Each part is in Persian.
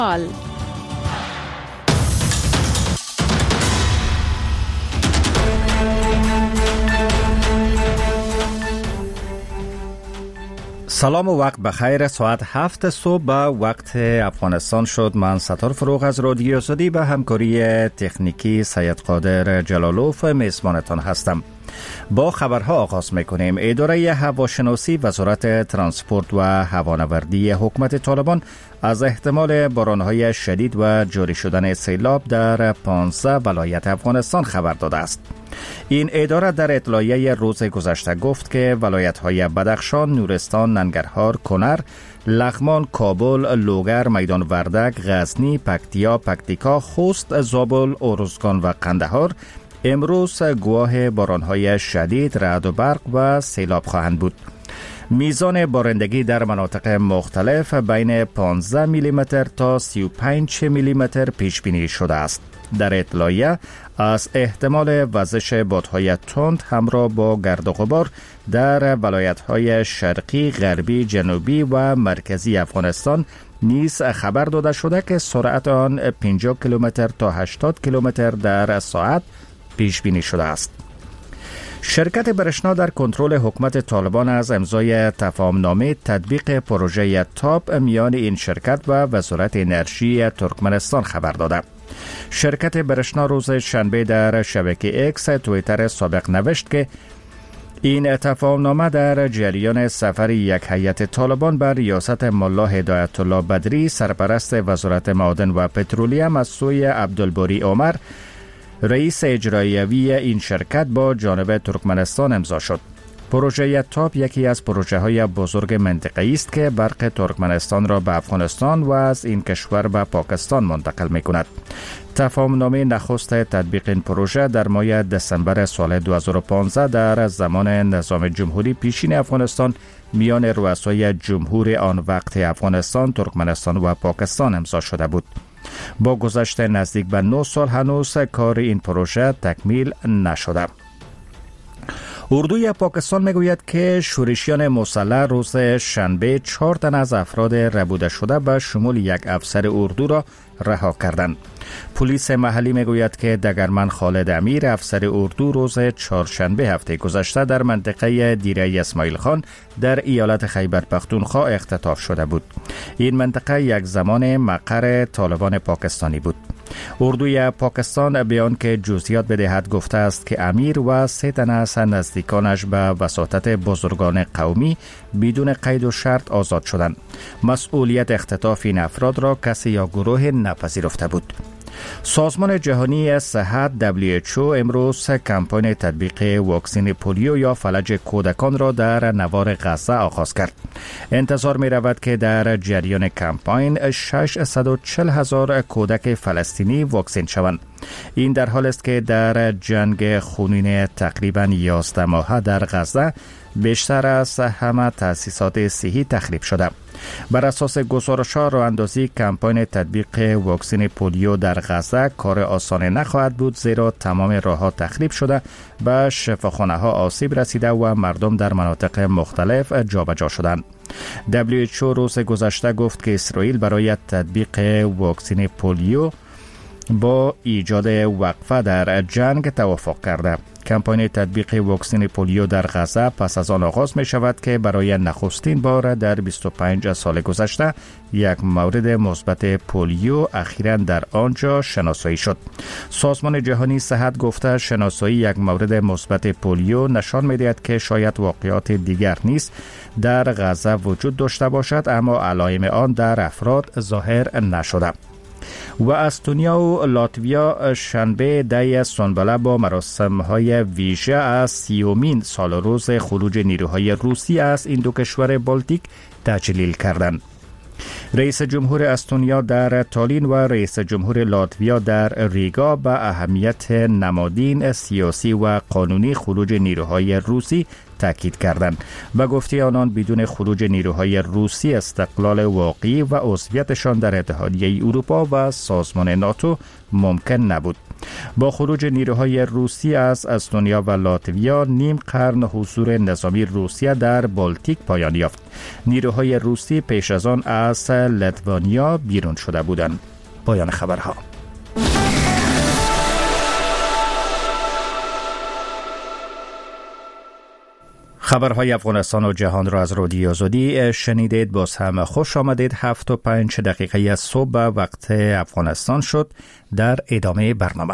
سلام و وقت بخیر. ساعت 7 صبح به وقت افغانستان شد. من ستار فروغ از رادیو آزادی به همکاری تکنیکی سید قادر جلالوف میزبانتان هستم. با خبرها آغاز میکنیم. اداره هواشناسی وزارت ترانسپورت و هوانوردی حکومت طالبان از احتمال بارانهای شدید و جاری شدن سیلاب در 15 ولایت افغانستان خبر داده است. این اداره در اطلاعیه روز گذشته گفت که ولایت‌های بدخشان، نورستان، ننگرهار، کنر، لغمان، کابل، لوگر، میدان وردک، غزنی، پکتیکا، خوست، زابل، ارزگان و قندهار امروز گواه بارانهای شدید، رعد و برق و سیلاب خواهند بود. میزان بارندگی در مناطق مختلف بین 15 میلیمتر تا 35 میلیمتر پیش بینی شده است. در اطلاعیه از احتمال وزش بادهای تند همراه با گرد و غبار در ولایت‌های شرقی، غربی، جنوبی و مرکزی افغانستان نیز خبر داده شده که سرعت آن 50 کیلومتر تا 80 کیلومتر در ساعت پیش بینی شده است. شرکت برشنا در کنترل حکومت طالبان از امضای تفاهمنامه تطبیق پروژه تاپ میان این شرکت و وزارت انرژی ترکمنستان خبر داده. شرکت برشنا روز شنبه در شبکه اکس توییتر سابق نوشت که این تفاهمنامه در جریان سفر یک هیئت طالبان بر ریاست ملا هدایت الله بدری سرپرست وزارت معادن و پترولیم از سوی عبدالباری عمر رئیس اجرایی این شرکت با جانب ترکمنستان امضا شد. پروژه تاپ یکی از پروژه‌های بزرگ منطقه‌ای است که برق ترکمنستان را به افغانستان و از این کشور به پاکستان منتقل می‌کند. تفاهمنامه نخست تطبیق این پروژه در ماه دسامبر سال 2015 در زمان نظام جمهوری پیشین افغانستان میان رؤسای جمهور آن وقت افغانستان، ترکمنستان و پاکستان امضا شده بود. با گذشت نزدیک به 9 سال هنوز کار این پروژه تکمیل نشده. اردوی پاکستان میگوید که شورشیان مسلح روز شنبه 4 تن از افراد ربوده شده به شمول یک افسر اردو را رها کردند. پلیس محلی میگوید که دگرمن خالد امیر افسر اردو روز چهارشنبه هفته گذشته در منطقه دیره اسماعیل خان در ایالت خیبر پختونخوا اختطاف شده بود. این منطقه یک زمان مقر طالبان پاکستانی بود. اردوی پاکستان بیان که جزئیات بدهد گفته است که امیر و 3 تن از نزدیکانش به وساطت بزرگان قومی بدون قید و شرط آزاد شدند. مسئولیت اختطاف این افراد را کسی یا گروه نپذیرفته بود. سازمان جهانی صحت WHO امروز کمپاین تطبیق واکسن پولیو یا فلج کودکان را در نوار غزه آغاز کرد. انتظار می رود که در جریان کمپاین 640,000 کودک فلسطینی واکسن شوند. این در حال است که در جنگ خونین تقریباً 11 ماهه در غزه بیشتر از همه تأسیسات صحی تخریب شده. بر اساس گزارش‌ها راه‌اندازی کمپاین تطبیق واکسن پولیو در غزه کار آسان نخواهد بود، زیرا تمام راه‌ها تخریب شده، به شفاخانه‌ها آسیب رسیده و مردم در مناطق مختلف جابجا شدند. WHO روز گذشته گفت که اسرائیل برای تطبیق واکسن پولیو با ایجاد وقفه در جنگ توافق کرده. کمپاین تطبیق واکسن پولیو در غزه پس از آن آغاز می شود که برای نخستین بار در 25 سال گذشته یک مورد مثبت پولیو اخیراً در آنجا شناسایی شد. سازمان جهانی صحت گفته شناسایی یک مورد مثبت پولیو نشان می دهد که شاید واقعات دیگر نیز در غزه وجود داشته باشد، اما علائم آن در افراد ظاهر نشده. و استونیا و لاتویا شنبه 10 سنبله با مراسم‌های ویژه از 30مین سال روز خروج نیروهای روسی از این دو کشور بالتیک تجلیل کردند. رئیس جمهور استونیا در تالین و رئیس جمهور لاتویا در ریگا به اهمیت نمادین سیاسی و قانونی خروج نیروهای روسی تاکید کردند. به گفته آنان بدون خروج نیروهای روسی استقلال واقعی و عضویتشان در اتحادیه اروپا و سازمان ناتو ممکن نبود. با خروج نیروهای روسی از استونیا و لاتویا نیم قرن حضور نظامی روسیه در بالتیک پایان یافت. نیروهای روسی پیش از آن از لیتوانیا بیرون شده بودند. پایان خبرها. خبرهای افغانستان و جهان را از رادیو آزادی شنیدید. باز هم خوش آمدید. 7:05 از صبح وقت افغانستان شد. در ادامه برنامه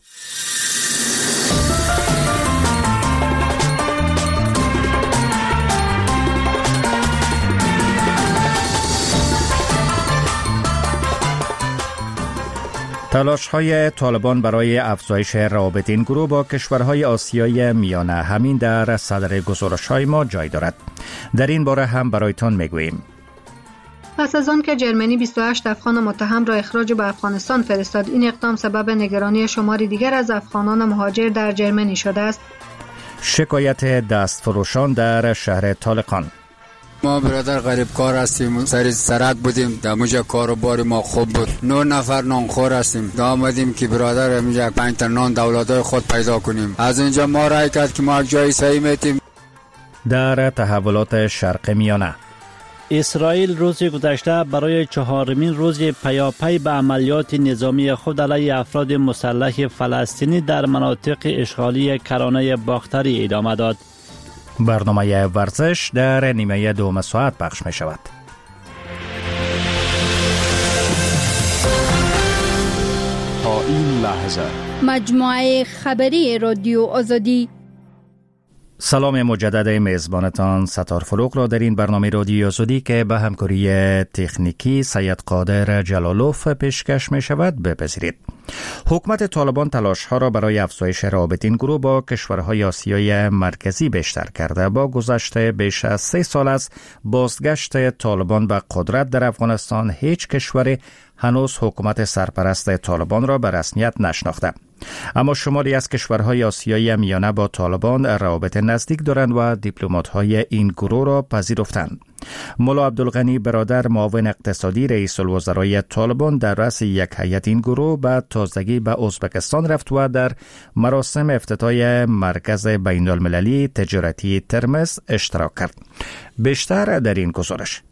تلاش‌های طالبان برای افزایش روابط این گروه با کشورهای آسیای میانه همین در صدر گزارش‌های ما جای دارد. در این باره هم برایتان میگوییم. پس از آن که جرمنی 28 افغان متهم را اخراج به افغانستان فرستاد، این اقدام سبب نگرانی شماری دیگر از افغانان مهاجر در جرمنی شده است. شکایت دستفروشان در شهر طالقان. ما برادر غریب کار هستیم، سر سرک بودیم، در موجه کاروبار ما خوب بود. 9 نفر نانخور هستیم، دا آمدیم که برادر موجه 5 تا نان دولتای خود پیدا کنیم. از اینجا ما رای کرد که ما یک جای صحیح میتیم. در تحولات شرق میانه، اسرائیل روز گذشته برای 4مین روز پیاپی به عملیات نظامی خود علیه افراد مسلح فلسطینی در مناطق اشغالی کرانه باختری ادامه داد. برنامه ورزش در نیمه دوم ساعت پخش می شود. تا این لحظه مجموعه خبری رادیو آزادی. سلام مجدد میزبانتان ستار فروغ را در این برنامه رادیو آزادی که به همکاری تکنیکی سید قادر جلالوف پیشکش می شود بپذیرید. حکومت طالبان تلاش‌ها را برای افزایش روابط این گروه با کشورهای آسیای مرکزی بیشتر کرده. با گذشت بیش از 3 سال از بازگشت طالبان به قدرت در افغانستان، هیچ کشوری هنوز حکومت سرپرست طالبان را به رسمیت نشناخته. اما شماری از کشورهای آسیای میانه با طالبان روابط نزدیک دارند و دیپلمات‌های این گروه را پذیرفتند. مولا عبدالغنی برادر، معاون اقتصادی رئیس الوزرای طالبان، در رأس یک هیئت این گروه به تازگی به ازبکستان رفت و در مراسم افتتاح مرکز بین المللی تجارتی ترمز اشتراک کرد. بیشتر در این گزارش.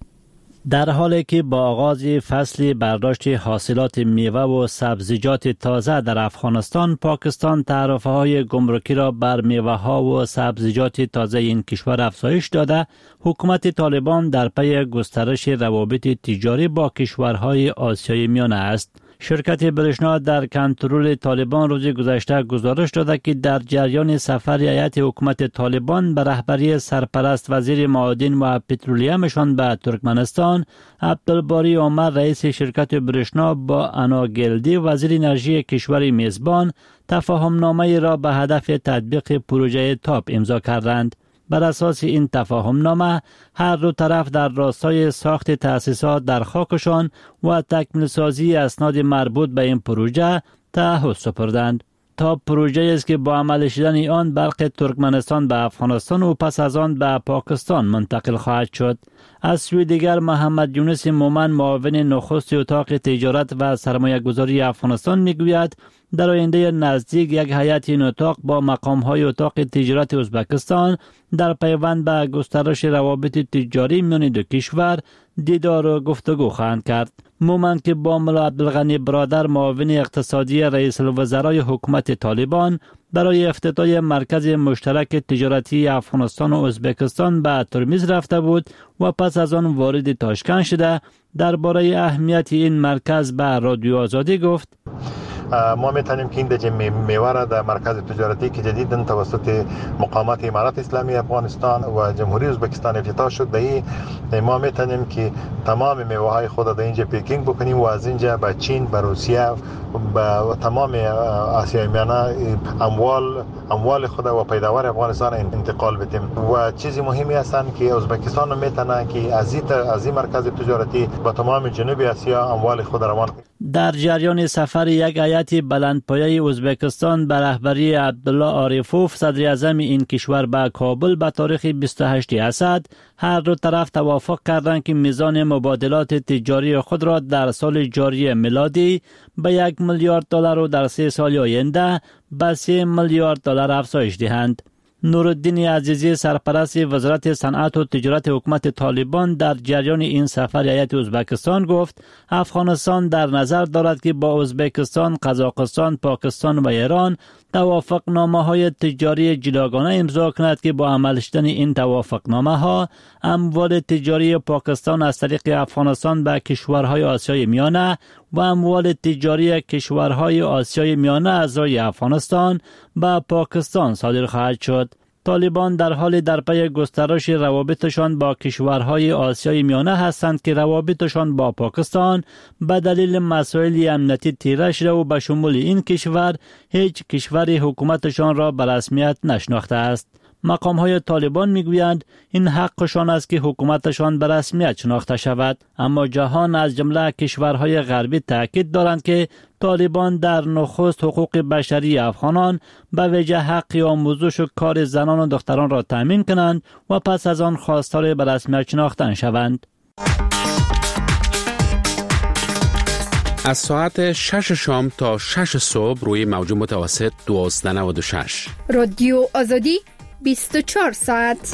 در حالی که با آغاز فصل برداشت حاصلات میوه و سبزیجات تازه در افغانستان، پاکستان تعرفه‌های گمرکی را بر میوه‌ها و سبزیجات تازه این کشور افزایش داده، حکومت طالبان در پی گسترش روابط تجاری با کشورهای آسیای میانه است. شرکت برشنا در کنترل طالبان روز گذشته گزارش داده که در جریان سفر هیئت حکومت طالبان به رهبری سرپرست وزیر معادن و پترولیمشان به ترکمنستان، عبدالباری عمر رئیس شرکت برشنا با انا گلدی وزیر انرژی کشور میزبان تفاهمنامه را به هدف تطبیق پروژه تاپ امضا کردند. بر اساس این تفاهمنامه هر دو طرف در راستای ساخت تأسیسات در خاکشان و تکمیل سازی اسناد مربوط به این پروژه تعهد سپردند. تاپ پروژه است که با عمل شدن آن برق ترکمنستان به افغانستان و پس از آن به پاکستان منتقل خواهد شد. از سوی دیگر محمد یونس مومن، معاون نخست اتاق تجارت و سرمایه گذاری افغانستان میگوید در آینده نزدیک یک هیئت این اتاق با مقام‌های اتاق تجارت ازبکستان در پیوند به گسترش روابط تجاری میان دو کشور دیدار و گفتگو خواهند کرد. مومن که با مولا عبدالغنی برادر، معاون اقتصادی رئیس الوزرای حکومت طالبان، برای افتتاح مرکز مشترک تجارتی افغانستان و ازبکستان به ترمیز رفته بود و پس از آن وارد تاشکند شده، درباره اهمیت این مرکز به رادیو آزادی گفت: ما میتونیم که این دجه میوه در مرکز تجارتی که جدیداً توسط مقامات امارات اسلامی افغانستان و جمهوری ازبکستان افتتاح شد، به ما میتونیم که تمام میوه های خود در اینجا پیکینگ بکنیم و از اینجا به چین، به روسیه، به تمام آسیای میانه اموال خود و پیداوار افغانستان انتقال بدیم. و چیزی مهمی هستن که ازبکستان میتونه که از این مرکز تجارتی به تمام جنوب آسیا اموال خود روان کنه. در جریان سفر یک هیئت هیئت بلندپایه ازبکستان به رهبری عبدالله عارفوف صدر اعظم این کشور به کابل به تاریخ 28 اسد هر دو طرف توافق کردند که میزان مبادلات تجاری خود را در سال جاری میلادی به 1 میلیارد دلار و در 3 سال آینده به 3 میلیارد دلار افزایش دهند. نورالدین عزیزی سرپرست وزارت صنعت و تجارت حکومت طالبان در جریان این سفر هیئت ازبکستان گفت افغانستان در نظر دارد که با ازبکستان، قزاقستان، پاکستان و ایران توافقنامه‌های تجاری جداگانه امضا کند که با عمل شدن این توافقنامه‌ها اموال تجاری پاکستان از طریق افغانستان به کشورهای آسیای میانه و اموال تجاری کشورهای آسیای میانه از رای افغانستان به پاکستان صادر خواهد شد. طالبان در حال در پی گسترش روابطشان با کشورهای آسیای میانه هستند که روابطشان با پاکستان به دلیل مسائل امنیتی تیره شده و به شمول این کشور هیچ کشوری حکومتشان را به رسمیت نشناخته است. مقام‌های طالبان میگویند این حقشان است که حکومتشان به رسمیت شناخته شود، اما جهان از جمله کشورهای غربی تاکید دارند که طالبان در نخست حقوق بشری افغانان به ویژه حق آموزش و کار زنان و دختران را تامین کنند و پس از آن خواستار به رسمیت شناختن شوند. از ساعت 6 شام تا 6 صبح روی موج متوسط 1296 رادیو آزادی 24 ساعت.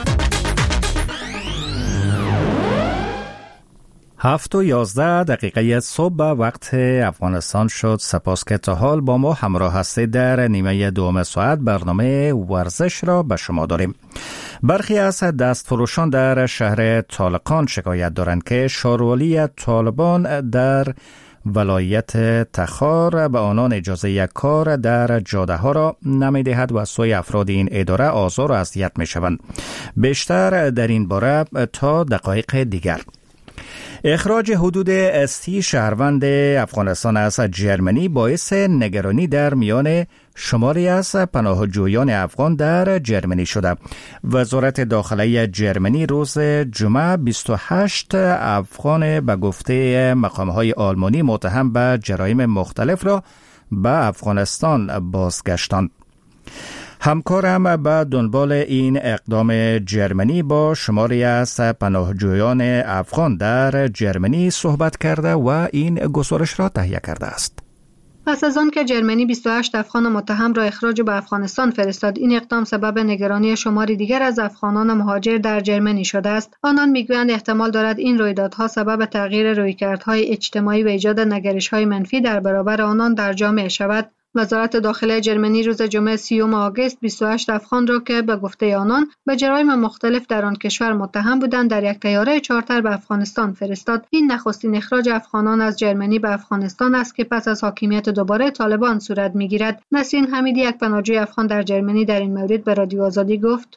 7:11 صبح به وقت افغانستان شد. سپاس که تا حال با ما همراه هستید. در نیمه دوم ساعت برنامه ورزش را به شما داریم. برخی از دستفروشان در شهر طالقان شکایت دارند که شاروالی طالبان در ولایت تخار به آنان اجازه یک کار در جاده ها را نمی دهد و از سوی افراد این اداره آزار و اذیت می شوند. بیشتر در این باره تا دقایق دیگر. اخراج حدود 30 شهروند افغانستان از جرمنی باعث نگرانی در میان شماری از پناهجویان افغان در جرمنی شده. وزارت داخلی جرمنی روز جمعه 28 افغان به گفته مقام‌های آلمانی متهم به جرایم مختلف را به افغانستان بازگشتاند. همکارم به دنبال این اقدام جرمنی با شماری از پناهجویان افغان در جرمنی صحبت کرده و این گزارش را تهیه کرده است. پس از آن که جرمنی 28 افغان متهم را اخراج به افغانستان فرستاد، این اقدام سبب نگرانی شماری دیگر از افغانان مهاجر در جرمنی شده است. آنان میگویند احتمال دارد این رویدادها سبب تغییر رویکردهای اجتماعی و ایجاد نگرش‌های منفی در برابر آنان در جامعه شود. وزارت داخلی جرمنی روز جمعه 30 آگوست 28 افغان را که به گفته آنان به جرایم مختلف در آن کشور متهم بودند در یک طیاره چارتر به افغانستان فرستاد. این نخستین اخراج افغانان از جرمنی به افغانستان است که پس از حاکمیت دوباره طالبان صورت میگیرد. نسرین حمیدی، یک پناهجوی افغان در جرمنی، در این مورد به رادیو آزادی گفت: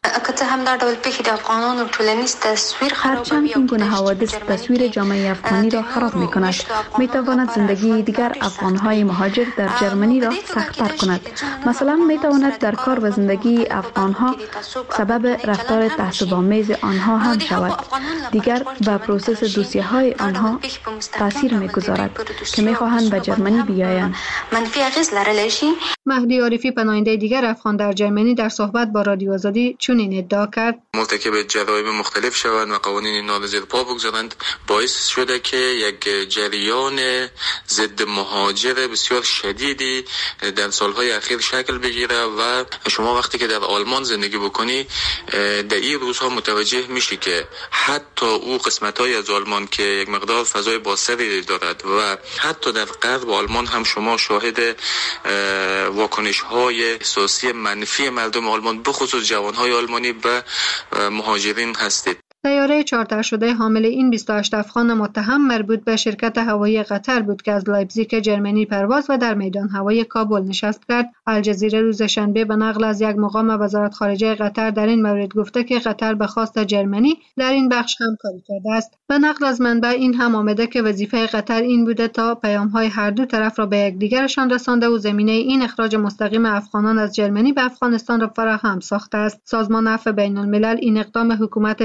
هرچند این گونه حوادث تصویر جامعه افغانی را خراب می‌کند، می‌تواند زندگی دیگر افغان‌های مهاجر در جرمنی را سخت‌تر کند. مثلا می‌تواند در کار و زندگی افغان‌ها سبب رفتار تعصب‌آمیز آنها هم شود. دیگر به پروسس دوسیه‌های آنها تاثیر می‌گذارد که می‌خواهند به جرمنی بیایند. مهدی عارفی، پناهنده دیگر افغان در جرمنی، در صحبت با رادیو آزادی چنین ادعا کرد: مرتکب جرایم مختلف شوند و قوانین نال زیر پا بگذارند، باعث شده که یک جریان ضد مهاجر بسیار شدیدی در سالهای اخیر شکل بگیره و شما وقتی که در آلمان زندگی بکنی در این روزها متوجه میشی که حتی او قسمت‌های از آلمان که یک مقدار فضای بازتری دارد و حتی در غرب آلمان هم شما شاهد واکنش‌های احساسی منفی مردم آلمان بخصوص جوان‌های آلمانی به مهاجرین هستید. طیاره چارتر شده حامل این 28 افغان متهم مربوط به شرکت هوایی قطر بود که از لایپزیگ جرمنی پرواز و در میدان هوایی کابل نشست کرد. الجزیره روز شنبه به نقل از یک مقام وزارت خارجه قطر در این مورد گفته که قطر به خواست جرمنی در این بخش همکاری کرده است. به نقل از منبع این هم آمده که وظیفه قطر این بوده تا پیام‌های هر دو طرف را به یکدیگرشان رسانده و زمینه این اخراج مستقیم افغانان از جرمنی به افغانستان را فراهم ساخته است. سازمان عفو بین‌الملل این اقدام حکومت جرمنی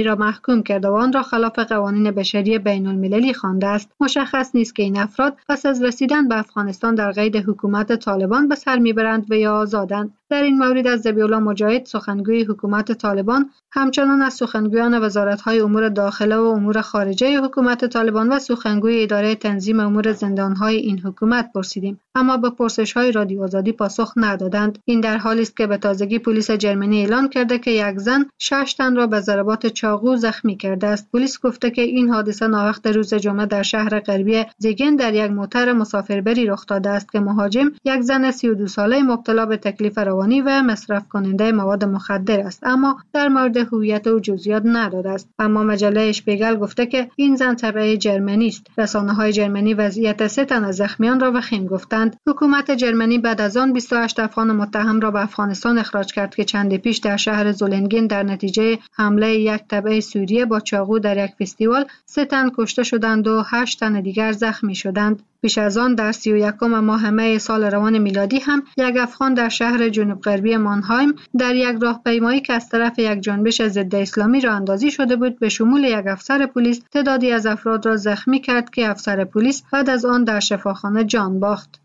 را محکوم کرده و آن را خلاف قوانین بشری بین المللی خوانده است. مشخص نیست که این افراد پس از رسیدن به افغانستان در قید حکومت طالبان به سر میبرند و یا آزادند. در این مورد از ذبیح‌الله مجاهد سخنگوی حکومت طالبان همچنان از سخنگویان وزارت‌های امور داخله و امور خارجه حکومت طالبان و سخنگوی اداره تنظیم امور زندان‌های این حکومت پرسیدیم، اما به پرسش‌های رادیو آزادی پاسخ ندادند. این در حالی است که به تازگی پلیس جرمنی اعلان کرده که یک زن 6 تن را به ضربات چاقو زخمی کرده است. پلیس گفته که این حادثه ناوقت روز جمعه در شهر غربی زیگن در یک موتر مسافربری رخ داده است که مهاجم یک زن 32 ساله مبتلا به تکلیف روانی و مصرف کننده مواد مخدر است، اما در مورد هویت او جزئیات نداده است. اما مجله اشپیگل گفته که این زن تبع جرمنی است. رسانه‌های جرمنی وضعیت 3 تن از زخمیان را وخیم گفتند. حکومت جرمنی بعد از آن 28 افغان متهم را به افغانستان اخراج کرد که چندی پیش در شهر زولنگین در نتیجه حمله یک تبع سوریه با چاقو در یک فستیوال 3 تن کشته شدند و 8 تن دیگر زخمی شدند. پیش از آن در 31 ماه می سال روان میلادی هم یک افغان در شهر جنوب غربی مانهایم در یک راهپیمایی که از طرف یک جنبش ضد اسلامی راه اندازی شده بود به شمول یک افسر پلیس تعدادی از افراد را زخمی کرد که افسر پلیس بعد از آن در شفاخانه جان باخت.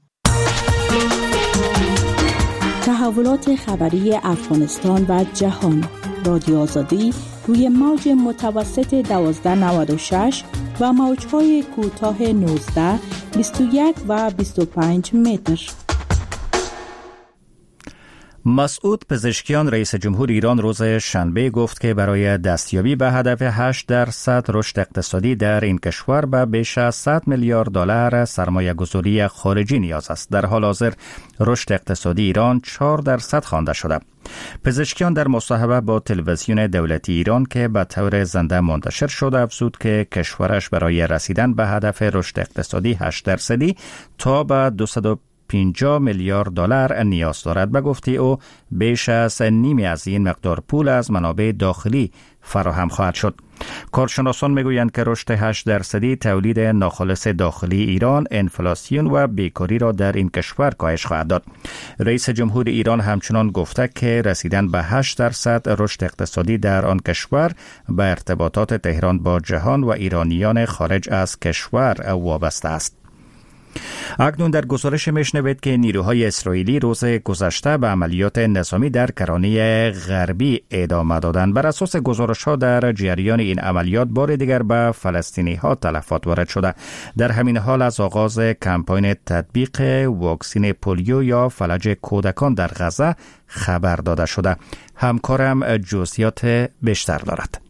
تحولات خبری افغانستان و جهان. رادیو آزادی روی موج متوسط 1296 و موج‌های کوتاه 19، 21 و 25 متر. مسعود پزشکیان رئیس جمهور ایران روز شنبه گفت که برای دستیابی به هدف 8% رشد اقتصادی در این کشور به بیش از 100 میلیارد دلار سرمایه گذاری خارجی نیاز است. در حال حاضر رشد اقتصادی ایران 4% خوانده شده. پزشکیان در مصاحبه با تلویزیون دولتی ایران که به طور زنده منتشر شده افزود که کشورش برای رسیدن به هدف رشد اقتصادی 8% تا به 250 میلیارد دلار نیاز دارد. به گفته او بیش از نیمی از این مقدار پول از منابع داخلی فراهم خواهد شد. کارشناسان میگویند که رشد 8% تولید ناخالص داخلی ایران، انفلاسیون و بیکاری را در این کشور کاهش خواهد داد. رئیس جمهور ایران همچنان گفته که رسیدن به 8% رشد اقتصادی در آن کشور به ارتباطات تهران با جهان و ایرانیان خارج از کشور وابسته است. اکنون در گزارش میشنوید که نیروهای اسرائیلی روز گذشته به عملیات نظامی در کرانه غربی ادامه دادند. بر اساس گزارش‌ها در جریان این عملیات بار دیگر به فلسطینی‌ها تلفات وارد شده. در همین حال از آغاز کمپاین تطبیق واکسن پولیو یا فلج کودکان در غزه خبر داده شده. همکارم جزئیات بیشتر دارد.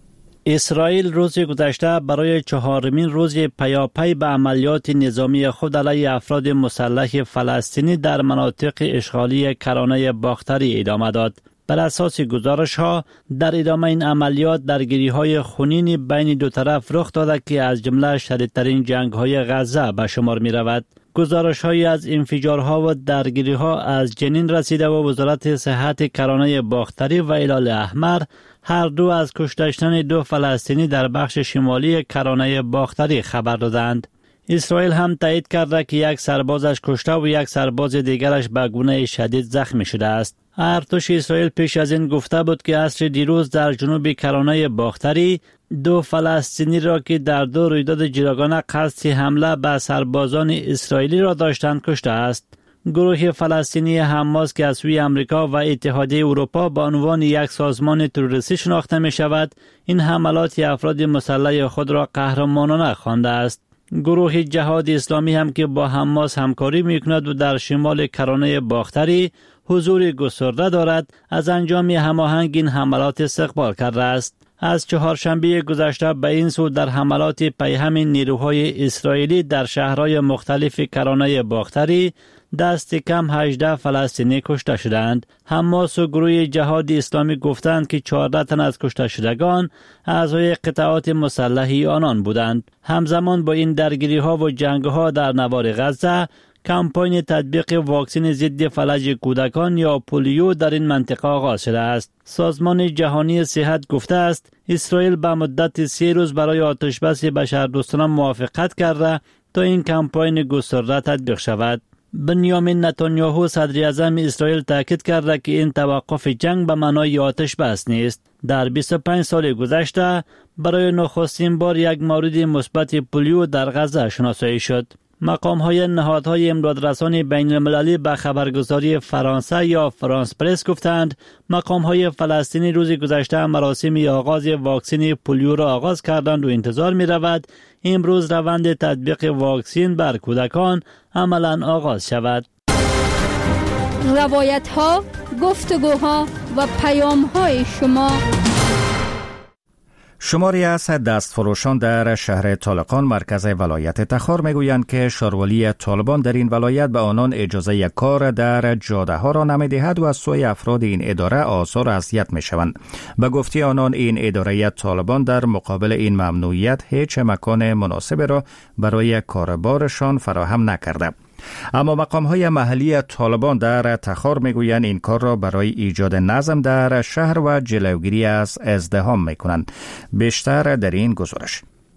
اسرائیل روز گذشته برای 4مین روز پیاپی به عملیات نظامی خود علیه افراد مسلح فلسطینی در مناطق اشغالی کرانه باختری ادامه داد. بر اساس گزارش‌ها در ادامه این عملیات درگیری‌های خونین بین دو طرف رخ داده که از جمله شدیدترین جنگ‌های غزه به شمار می‌رود. گزارش‌هایی از انفجارها و درگیری‌ها از جنین رسیده و وزارت صحت کرانه باختری و هلال احمر هر دو از کشته شدن 2 فلسطینی در بخش شمالی کرانه باختری خبر دادند. اسرائیل هم تایید کرده که 1 سربازش کشته و 1 سرباز دیگرش به گونه شدید زخمی شده است. ارتش اسرائیل پیش از این گفته بود که عصر دیروز در جنوب کرانه باختری 2 فلسطینی را که در 2 رویداد جداگانه قصد حمله به سربازان اسرائیلی را داشتند کشته است. گروه فلسطینی حماس که از سوی امریکا و اتحادیه اروپا به عنوان یک سازمان تروریستی شناخته می شود، این حملات افراد مسلح خود را قهرمانانه خوانده است. گروه جهاد اسلامی هم که با حماس همکاری می کند و در شمال کرانه باختری حضور گسترده دارد، از انجام هماهنگ این حملات استقبال کرده است. از چهارشنبه گذشته به این سو در حملات پیهم نیروهای اسرائیلی در شهرهای مختلف کرانه باختری دست کم 18 فلسطینی کشته شدند. حماس و گروه جهاد اسلامی گفتند که 14 تن از کشته شدگان اعضای قطعات مسلحی آنان بودند. همزمان با این درگیری ها و جنگ ها در نوار غزه، کمپاین تطبیق واکسن ضد فلج کودکان یا پولیو در این منطقه آغاز شده است. سازمان جهانی صحت گفته است اسرائیل به مدت 3 روز برای آتشبس بشردوستانه موافقت کرده تا این کمپاین گسترده تطبیق شود. بنیامین نتانیاهو صدر اعظم اسرائیل تاکید کرده که این توقف جنگ به معنای آتش بس نیست. در 25 سال گذشته برای نخستین بار یک مورد مثبت پولیو در غزه شناسایی شد. مقام‌های نهادهای امدادرسانی بین‌المللی به خبرگزاری فرانسه یا فرانس پرس گفتند مقام‌های فلسطینی روز گذشته مراسم آغاز واکسن پولیو را آغاز کردند و انتظار می‌رود امروز روند تطبیق واکسن بر کودکان عملاً آغاز شود. روایت‌ها، گفتگوها و پیام‌های شما. شماری از دستفروشان در شهر طالقان مرکز ولایت تخار میگویند که شاروالی طالبان در این ولایت به آنان اجازه کار در جاده ها را نمیدهد و از سوی افراد این اداره آزار و اذیت میشوند. به گفته آنان این اداره طالبان در مقابل این ممنوعیت هیچ مکان مناسب را برای کاربارشان فراهم نکرده. اما مقام‌های محلی طالبان در تخار میگویند این کار را برای ایجاد نظم در شهر و جلوگیری از ازدحام میکنند. بیشتر در این گزارش.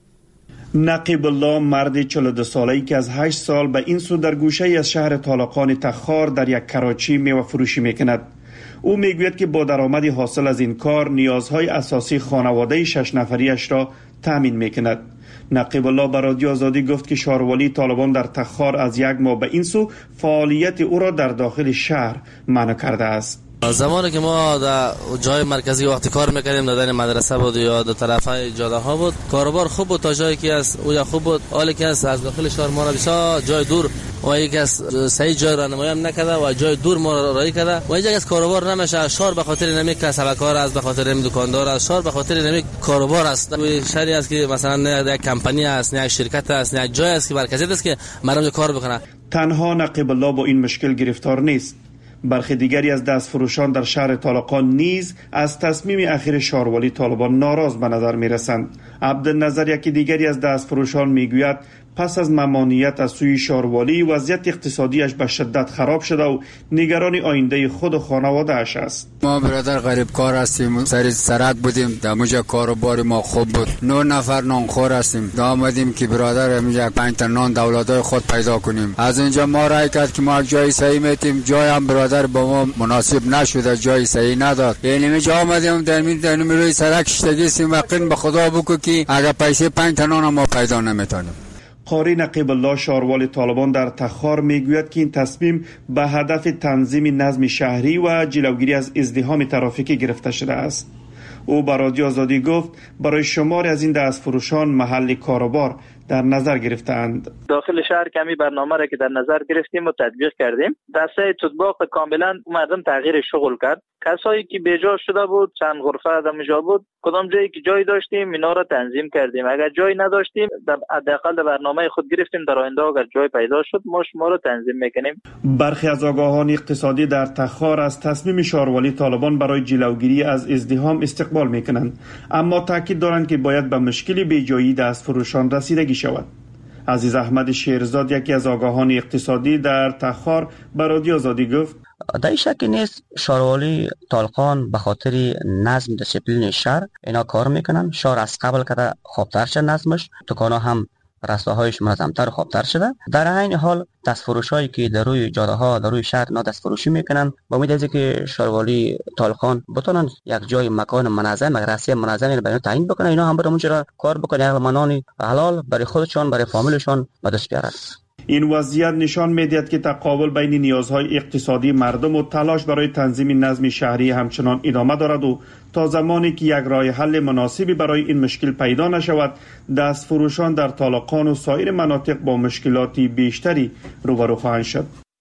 نقیب الله مرد 42 ساله‌ای که از 8 سال به این سو در گوشه از شهر طالقان تخار در یک کراچی میوه فروشی میکند. او میگوید که با درآمد حاصل از این کار نیازهای اساسی خانواده 6 نفریش را تامین میکند. نقیب الله به رادیو آزادی گفت که شاروالی طالبان در تخار از یک ماه به این سو فعالیت او را در داخل شهر منع کرده است. زمانی که ما در جای مرکزی وقتی کار میکردیم در مدرسه بود یا در طرفای جاده ها بود، کاروبار خوب بود تا جایی که از او خوب بود، حالی که از داخل شهر ما را بسیار جای دور و یک از صحیح جای راهنمایی هم نکرده و جای دور ما را راهی کرده و اینجا از کاروبار نمیشه. شهر به خاطر نمی کسبکار است، به خاطر نمی دکاندار است، شهر به خاطر نمی کاروبار است. شهری است که مثلا یک کمپانی است، یک شرکت است، یک جای است که مرکزیت است که مردم کار بکنه. تنها نقیب الله با این مشکل گرفتار نیست. برخی دیگری از دستفروشان در شهر طالقان نیز از تصمیم اخیر شاروالی طالبان ناراض به نظر می رسند. عبدالنظر یکی دیگری از دستفروشان می گوید پس از ممانعت از سوی شاروالی وضعیت اقتصادیش به شدت خراب شده و نگران آینده خود و خانواده اش است. ما برادر غریب کار هستیم، سر سرت بودیم، در موجه کاروبار ما خوب بود، 9 نفر نانخور هستیم، آمدیم که برادر میگه 5 تا نان دولتای خود پیدا کنیم. از اینجا ما رای کرد که ما جای صحیح میتیم، جای هم برادر با ما مناسب نشده، جای صحیح نداد. یعنی میجا آمدیم در روی سرک شتگی سیم وقین به خدا بگو که اگر پیسه 5 تا نان ما پیدا نمیتونیم. قاری نقیب الله شاروال طالبان در تخار میگوید که این تصمیم به هدف تنظیم نظم شهری و جلوگیری از ازدحام ترافیکی گرفته شده است. او به رادیو آزادی گفت برای شماری از این دستفروشان محل کاروبار در نظر گرفتند. داخل شهر کمی برنامه را که در نظر گرفتیم و تطبیق کردیم. دسته تطبیق کاملا مردم تغییر شغل کرد. کسایی که بیجا شده بود چند غرفه آدمجا بود، کدام جایی که جای داشتیم اینا را تنظیم کردیم. اگر جای نداشتیم حداقل در برنامه خود گرفتیم در آینده اگر جای پیدا شد ما شما را تنظیم میکنیم. برخی از آگاهان اقتصادی در تخار از تصمیم شاروالی طالبان برای جلوگیری از ازدحام استقبال میکنند، اما تاکید دارند که باید به مشکل بیجایی دستفروشان رسیدگی شود. عزیز احمد شیرزاد یکی از آگاهان اقتصادی در تخار به رادیو آزادی گفت در شکی نیست شاروالی طالقان به خاطر نظم دسیپلین شهر اینا کار میکنن. شهر از قبل که خوبتر شد نظمش، دکانا هم رستاهایش منظمتر و خوبتر شده. در این حال دستفروشایی که در روی جاده ها در روی شهر اینا دستفروشی میکنن با امید از که شاروالی طالقان بتونن یک جای مکان منظم رسمی منظمی برای تعیین بکنن، اینا هم برای اونجا کار بکنن، منانی حلال برای خودشون برای فامیلشون به دست بیارن. این وضعیت نشان می‌دهد که تقابل بین نیازهای اقتصادی مردم و تلاش برای تنظیم نظم شهری همچنان ادامه دارد و تا زمانی که یک راه حل مناسبی برای این مشکل پیدا نشود، دستفروشان در طالقان و سایر مناطق با مشکلات بیشتری روبرو خواهند شد.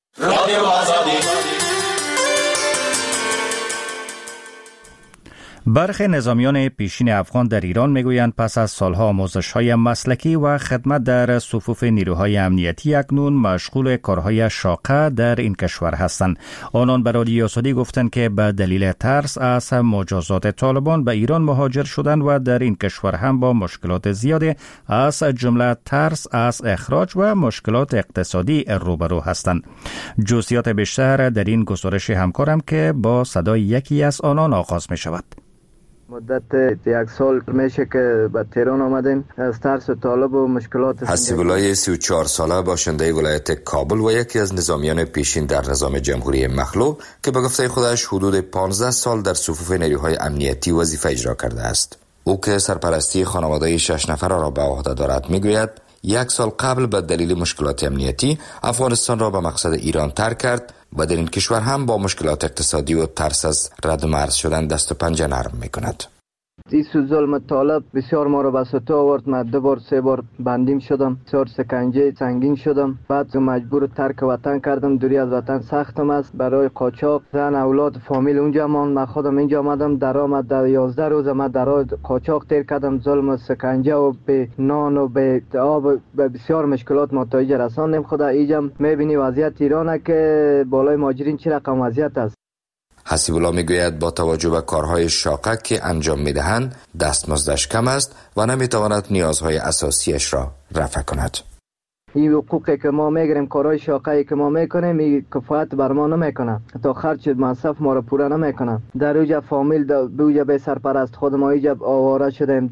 برخی نظامیان پیشین افغان در ایران میگویند پس از سالها آموزش‌های مسلکی و خدمت در صفوف نیروهای امنیتی اکنون مشغول کارهای شاقه در این کشور هستند. آنان به رادیو آزادی گفتند که به دلیل ترس از مجازات طالبان به ایران مهاجر شدند و در این کشور هم با مشکلات زیادی از جمله ترس از اخراج و مشکلات اقتصادی روبرو هستند. جزئیات بیشتر در این گزارش همکارم که با صدای یکی از آنان آغاز می شود. مدت 1 سال میشه که به تهران آمدیم از ترس طالب و مشکلات. حسیب الله 34 ساله باشنده ولایت کابل و یکی از نظامیان پیشین در نظام جمهوری مخلوع که به گفته خودش حدود 15 سال در صفوف نیروهای امنیتی وظیفه اجرا کرده است. او که سرپرستی خانواده 6 نفر را به عهده دارد میگوید 1 سال قبل به دلیل مشکلات امنیتی افغانستان را به مقصد ایران ترک کرد و در این کشور هم با مشکلات اقتصادی و ترس از رد و مرز شدن دست و پنجه نرم میکند. این ظلم طالب بسیار ما را به سطح آورد. من 2 بار 3 بار بندیم شدم، بسیار سکنجه سنگین شدم، بعد مجبور ترک وطن کردم. دوری از وطن سختم است. برای قاچاق زن اولاد فامیل اونجا ماند، من خودم اینجا آمدم. درآمد در 11 روز من در قاچاق تیر کردم. ظلم سکنجه و به نان و به آب به بسیار مشکلات متوجه رساندیم. خدا اینجا میبینی وضعیت ایرانه که بالای مهاجرین چه رقم وضعیت است. حسیب الله میگوید با توجه به کارهای شاقه که انجام میدهند دستمزدش کم است و نمیتواند نیازهای اساسیش را رفع کند. این حقوقی که ما میگیریم، کارهای شاقه‌ای که ما میکنیم، این کفایت بر ما نمیکنه، تا خرج مصرف ما را پوره نمیکنه. در اوجا فامیل اوجا به سرپرست خود ما ایجا آواره شدیم.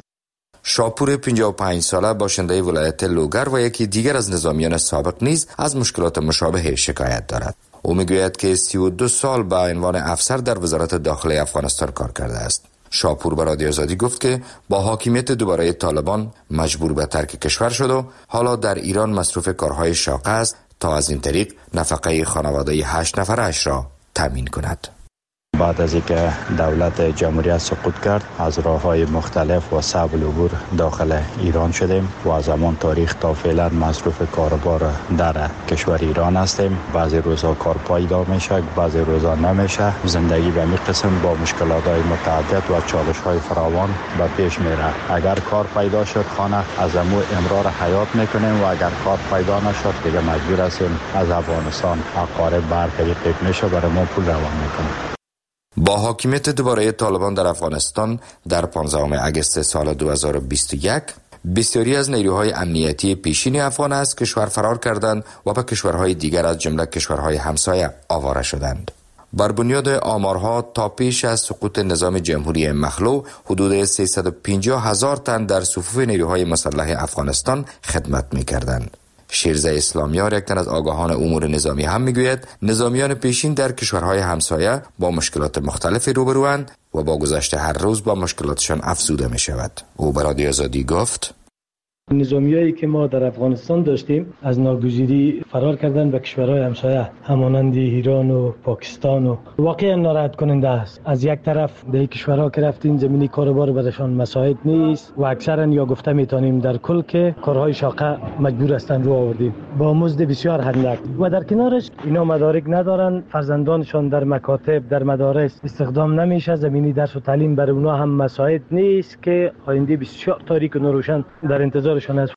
شاپور 55 ساله باشنده ولایت لوگر و یکی دیگر از نظامیان سابق نیز از مشکلات مشابه شکایت دارد. او میگوید که 32 سال به عنوان افسر در وزارت داخله افغانستان کار کرده است. شاپور به رادیو آزادی گفت که با حاکمیت دوباره طالبان مجبور به ترک کشور شد و حالا در ایران مصروف کارهای شاقه است تا از این طریق نفقه خانواده 8 نفرش را تامین کند. بعد از اینکه دولت جمهوریت سقوط کرد از راه‌های مختلف و صعب العبور داخل ایران شدیم و از همان تاریخ تا فعلا مصروف کاروبار در کشور ایران هستیم. بعضی روزها کار پایدار میشه، بعضی روزها نمیشه. زندگی به این قسم با مشکلات‌های متعدد و چالش‌های فراوان به پیش میره. اگر کار پیدا شد خانه از امرار حیات میکنیم و اگر کار پیدا نشد دیگه مجبور هستیم از افغانستان اقارب بر طریق میشه برای ما پول روان میکنیم. با حاکمیت دوباره طالبان در افغانستان در 15 اگست سال 2021 بسیاری از نیروهای امنیتی پیشین افغان از کشور فرار کردند و به کشورهای دیگر از جمله کشورهای همسایه آواره شدند. بر بنیاد آمارها تا پیش از سقوط نظام جمهوری مخلوع حدود 350,000 تن در صفوف نیروهای مسلح افغانستان خدمت می‌کردند. شیرزه اسلامیار یک تن از آگاهان امور نظامی هم میگوید نظامیان پیشین در کشورهای همسایه با مشکلات مختلفی روبروند و با گذشت هر روز با مشکلاتشان افزوده می شود. او به رادیو آزادی گفت نظامیایی که ما در افغانستان داشتیم از ناگزیری فرار کردن به کشورهای همسایه همانند ایران و پاکستان و واقعا ناراحت کننده است. از یک طرف در کشورها که رفتیم زمینی کاروبار برشان مساعد نیست و اکثرا یا گفته میتونیم در کل که کارهای شاقه مجبور هستند رو آوردیم با مزد بسیار اندک و در کنارش اینا مدارک ندارن، فرزندانشان در مکاتب در مدارس استخدام نمیشه، زمینی درس و تعلیم برای اونها هم مساعد نیست که آینده بسیار تاریک و ناروشن در انتظار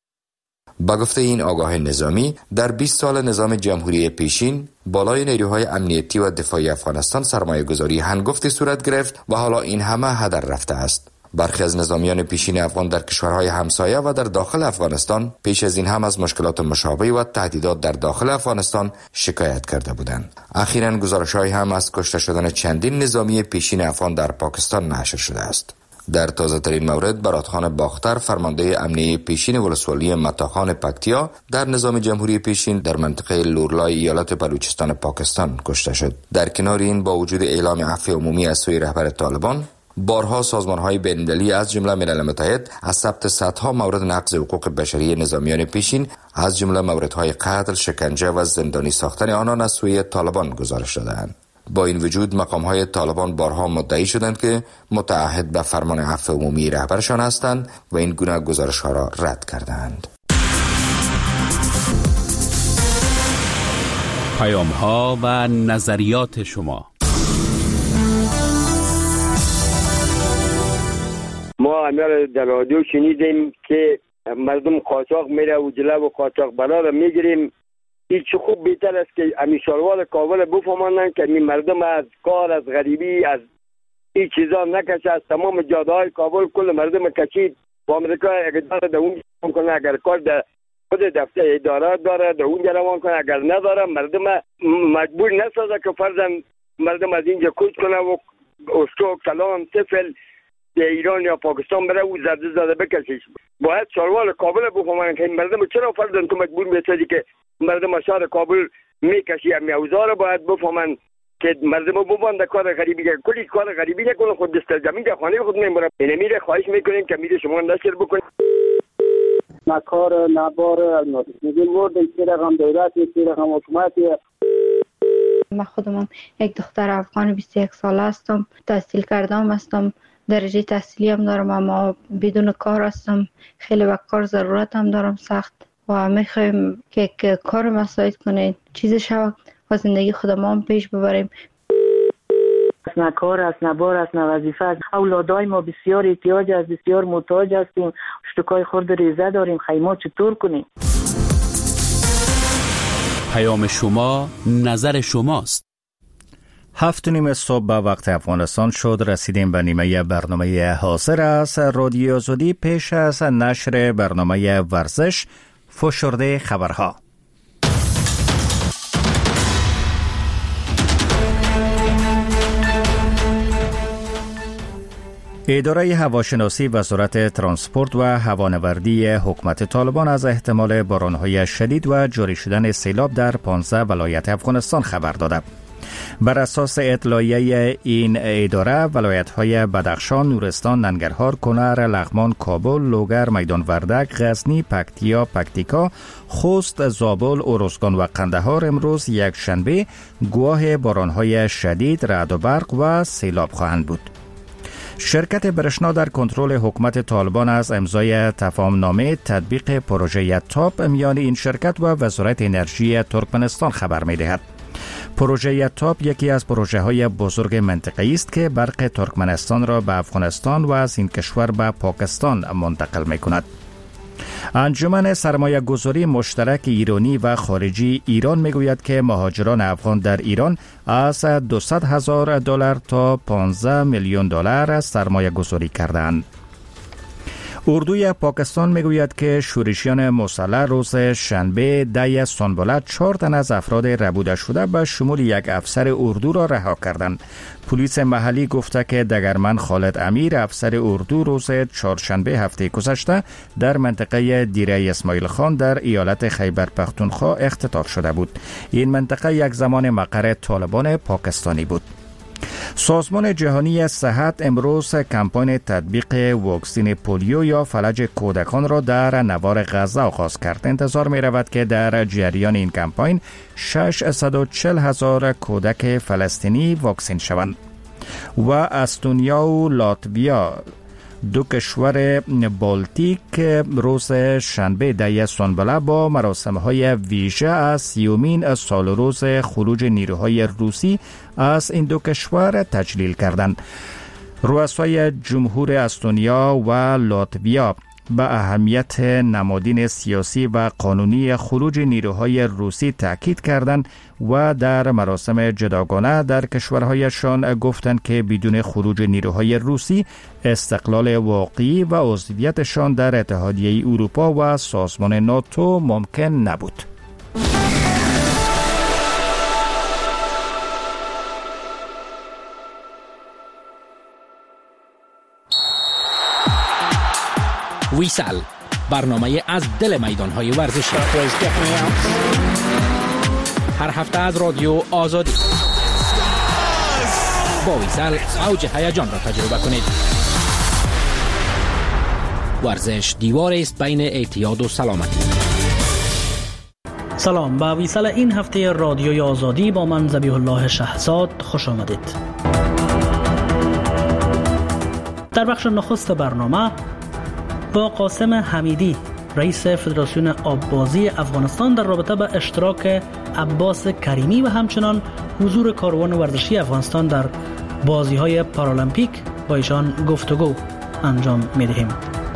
با گفته این آگاه نظامی در 20 سال نظام جمهوری پیشین بالای نیروهای امنیتی و دفاعی افغانستان سرمایه گذاری هنگفتی صورت گرفت و حالا این همه هدر رفته است. برخی از نظامیان پیشین افغان در کشورهای همسایه و در داخل افغانستان پیش از این هم از مشکلات مشابه و تهدیدات در داخل افغانستان شکایت کرده بودند. اخیراً گزارش‌هایی هم از کشته شدن چندین نظامی پیشین افغان در پاکستان نشر شده است. در تازه ترین مورد برادخان باختر فرمانده امنیه پیشین ولسوالی متاخان پکتیا در نظام جمهوری پیشین در منطقه لورلای ایالت بلوچستان پاکستان کشته شد. در کنار این با وجود اعلام عفو عمومی از سوی رهبر طالبان بارها سازمان‌های بین‌المللی از جمله ملل متحد از ثبت صدها مورد نقض حقوق بشری نظامیان پیشین از جمله موردهای قتل، شکنجه و زندانی ساختن آنان از سوی طالبان گزارش دادند. با این وجود مقام‌های طالبان بارها مدعی شدند که متعهد به فرمان عفو عمومی رهبرشان هستند و این گونه گزارش‌ها را رد کردند. پیام‌ها و نظریات شما. ما امیر در رادیو شنیدیم که مردم قاچاق میره و جلو قاچاق بلا را میگیریم. این چه خوب بهتر است که امی شاروار کابل بفهمانند که این مردم از کار از غریبی از این چیزا نکشه. از تمام جاده های کابل کل مردم کشید با امریکا اقدار در اون کنه. اگر کار در خود دفتر اداره داره در اونجا روان کنه، اگر نداره مردم مجبور نسازه که فرضاً مردم از اینجا کوچ کنه و استو کلام طفل ایران یا پاکستان بره او زده بکشیش. باید شاروال کابل بفهمن که مردم چرا فردن تو مجبور میشدی که مردم شهر کابل میکشی. امی اوزار باید بفهمن که مردم ببند کار غریبی که کلی کار غریبی نکنه، خود دست زمین در خانه خود میبرن. یعنی میره خواهش میکنیم که میره شما نشر بکنید. نکار نبار میگیم ورد این رقم دولت این رقم حکومتی. من خودم یک دختر افغان 21 ساله هستم، تحصیل کردم هستم، درجه تحصیلی هم دارم، اما بدون کار هستم. خیلی به کار ضرورت هم دارم سخت و میخوایم که کار مساعد کنید، چیز شود و زندگی خودم هم پیش ببریم. نه کار است، نه بار است، نه وظیفه است. اولادای ما بسیار احتیاج است، بسیار محتاج هستیم، اشتکای خورد ریزه داریم. خیمه چطور کنیم؟ پیام شما، نظر شماست. 7:30 صبح به وقت افغانستان شد. رسیدیم به نیمه برنامه حاضر است رادیو آزادی. پیش از نشر برنامه ورزش، فشرده خبرها. اداره هواشناسی وزارت ترانسپورت و هوانوردی حکومت طالبان از احتمال بارانهای شدید و جاری شدن سیلاب در 15 ولایت افغانستان خبر داده. بر اساس اطلاعیه این اداره، ولایت‌های بدخشان، نورستان، ننگرهار، کنر، لغمان، کابل، لوگر، میدان وردک، غزنی، پکتیا، پکتیکا، خوست، زابل، ارزگان و قندهار امروز یک شنبه گواه بارانهای شدید، رعد و برق و سیلاب خواهند بود. شرکت برشنا در کنترل حکومت طالبان از امضای تفاهمنامه تطبیق پروژه تاپ میان این شرکت و وزارت انرژی ترکمنستان خبر می‌دهد. پروژه تاپ یکی از پروژه‌های بزرگ منطقه‌ای است که برق ترکمنستان را به افغانستان و از این کشور به پاکستان منتقل می‌کند. انجمن سرمایه گذاری مشترک ایرانی و خارجی ایران میگوید که مهاجران افغان در ایران از $200,000 تا $15 میلیون سرمایه گذاری کردند. اردوی پاکستان میگوید که شورشیان مسلح روز شنبه دی سنبله 4 تن از افراد ربوده شده به شمول یک افسر اردو را رها کردند. پلیس محلی گفته که دگرمن خالد امیر، افسر اردو، روز چهارشنبه هفته گذشته در منطقه دیره اسماعیل خان در ایالت خیبر پختونخوا اختطاف شده بود. این منطقه یک زمان مقر طالبان پاکستانی بود. سازمان جهانی صحت امروز کمپاین تطبیق واکسن پولیو یا فلج کودکان را در نوار غزه آغاز کرد. انتظار می رود که در جریان این کمپاین 640,000 کودک فلسطینی واکسن شوند. و استونیا و لاتویا، دو کشور بالتیک، روز شنبه دی سنبله با مراسم‌های ویژه از 30مین سال روز خروج نیروهای روسی از این دو کشور تجلیل کردند. رؤسای جمهور استونیا و لاتویا به اهمیت نمادین سیاسی و قانونی خروج نیروهای روسی تاکید کردند و در مراسم جداگانه در کشورهایشان گفتند که بدون خروج نیروهای روسی استقلال واقعی و عضویتشان در اتحادیه اروپا و سازمان ناتو ممکن نبود. ویسل، برنامه از دل میدان‌های ورزشی، هر هفته از رادیو آزادی. با ویسل اوج هیجان را تجربه کنید. ورزش دیوار است بین اعتیاد و سلامتی. سلام، به ویسل این هفته رادیوی آزادی با من ذبیح الله شهزاد خوش آمدید. در بخش نخست برنامه با قاسم حمیدی، رئیس فدراسیون آببازی افغانستان، در رابطه به اشتراک عباس کریمی و همچنان حضور کاروان ورزشی افغانستان در بازی‌های پارالمپیک با ایشان گفتگو انجام می‌دهیم.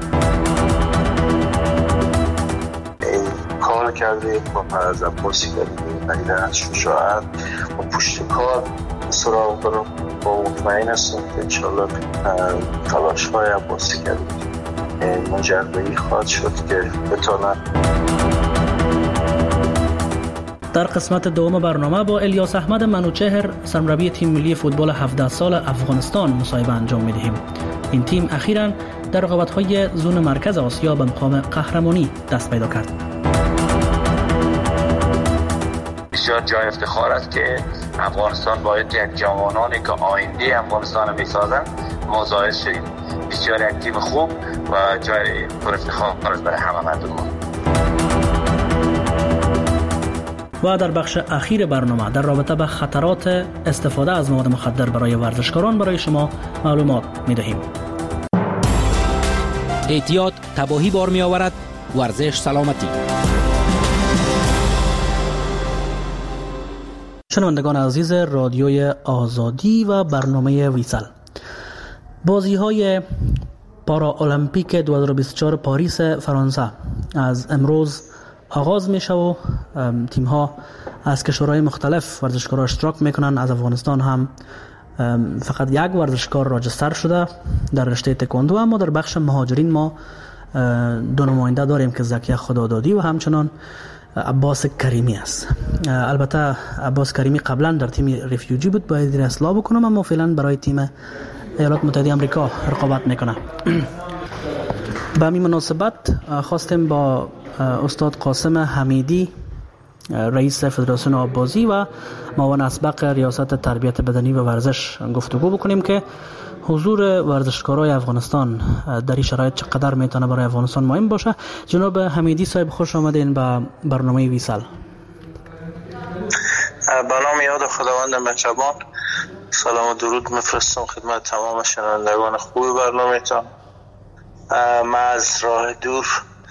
کار کردیم با از عباسی کریمی و از شجاعت و پشت کار سراغ دارم و مطمئن هستم که انشاءالله تلاش‌های عباسی کریمی مجربی خواهد شد که بتانن. در قسمت دوم برنامه با الیاس احمد منوچهر سرمربی تیم ملی فوتبال 17 سال افغانستان مصاحبه انجام می‌دهیم. این تیم اخیراً در رقابت‌های زون مرکز آسیا به مقام قهرمانی دست پیدا کرد. بسیار جای افتخار است که افغانستان باید یک جوانانی که آینده افغانستان می‌سازند ما ظاهر شدیم. بسیار یک تیم خوب و جای پر افتخار است برای همه مردم. و در بخش اخیر برنامه در رابطه با خطرات استفاده از مواد مخدر برای ورزشکاران برای شما معلومات می‌دهیم. احتیاط تباهی بار می آورد. ورزش سلامتی. شنوندگان عزیز رادیوی آزادی و برنامه ویسل، بازی‌های پارالمپیک 2024 پاریس فرانسه از امروز آغاز میشه و تیم‌ها از کشورهای مختلف ورزشکارا اشتراک میکنن. از افغانستان هم فقط یک ورزشکار راجستر شده در رشته تکواندو، اما در بخش مهاجرین ما دو نماینده داریم که زکیه خدادادی و همچنان عباس کریمی است. البته عباس کریمی قبلا در تیم ریفیوجی بود، باید دیر اصلاح بکنم، اما فعلا برای تیم ایالات متحده آمریکا رقابت میکنه. به همین مناسبت خواستیم با استاد قاسم حمیدی رئیس فدراسیون آببازی و معاون اسبق ریاست تربیت بدنی و ورزش گفتگو بکنیم که حضور ورزشکارای افغانستان در این شرایط چقدر میتونه برای افغانستان مهم باشه. جناب حمیدی صاحب خوش آمدین به برنامه ویسل. به نام یاد خداوند مهربان سلام و درود میفرستم خدمت تمام شنوندگان خوب برنامه تا. من از راه دور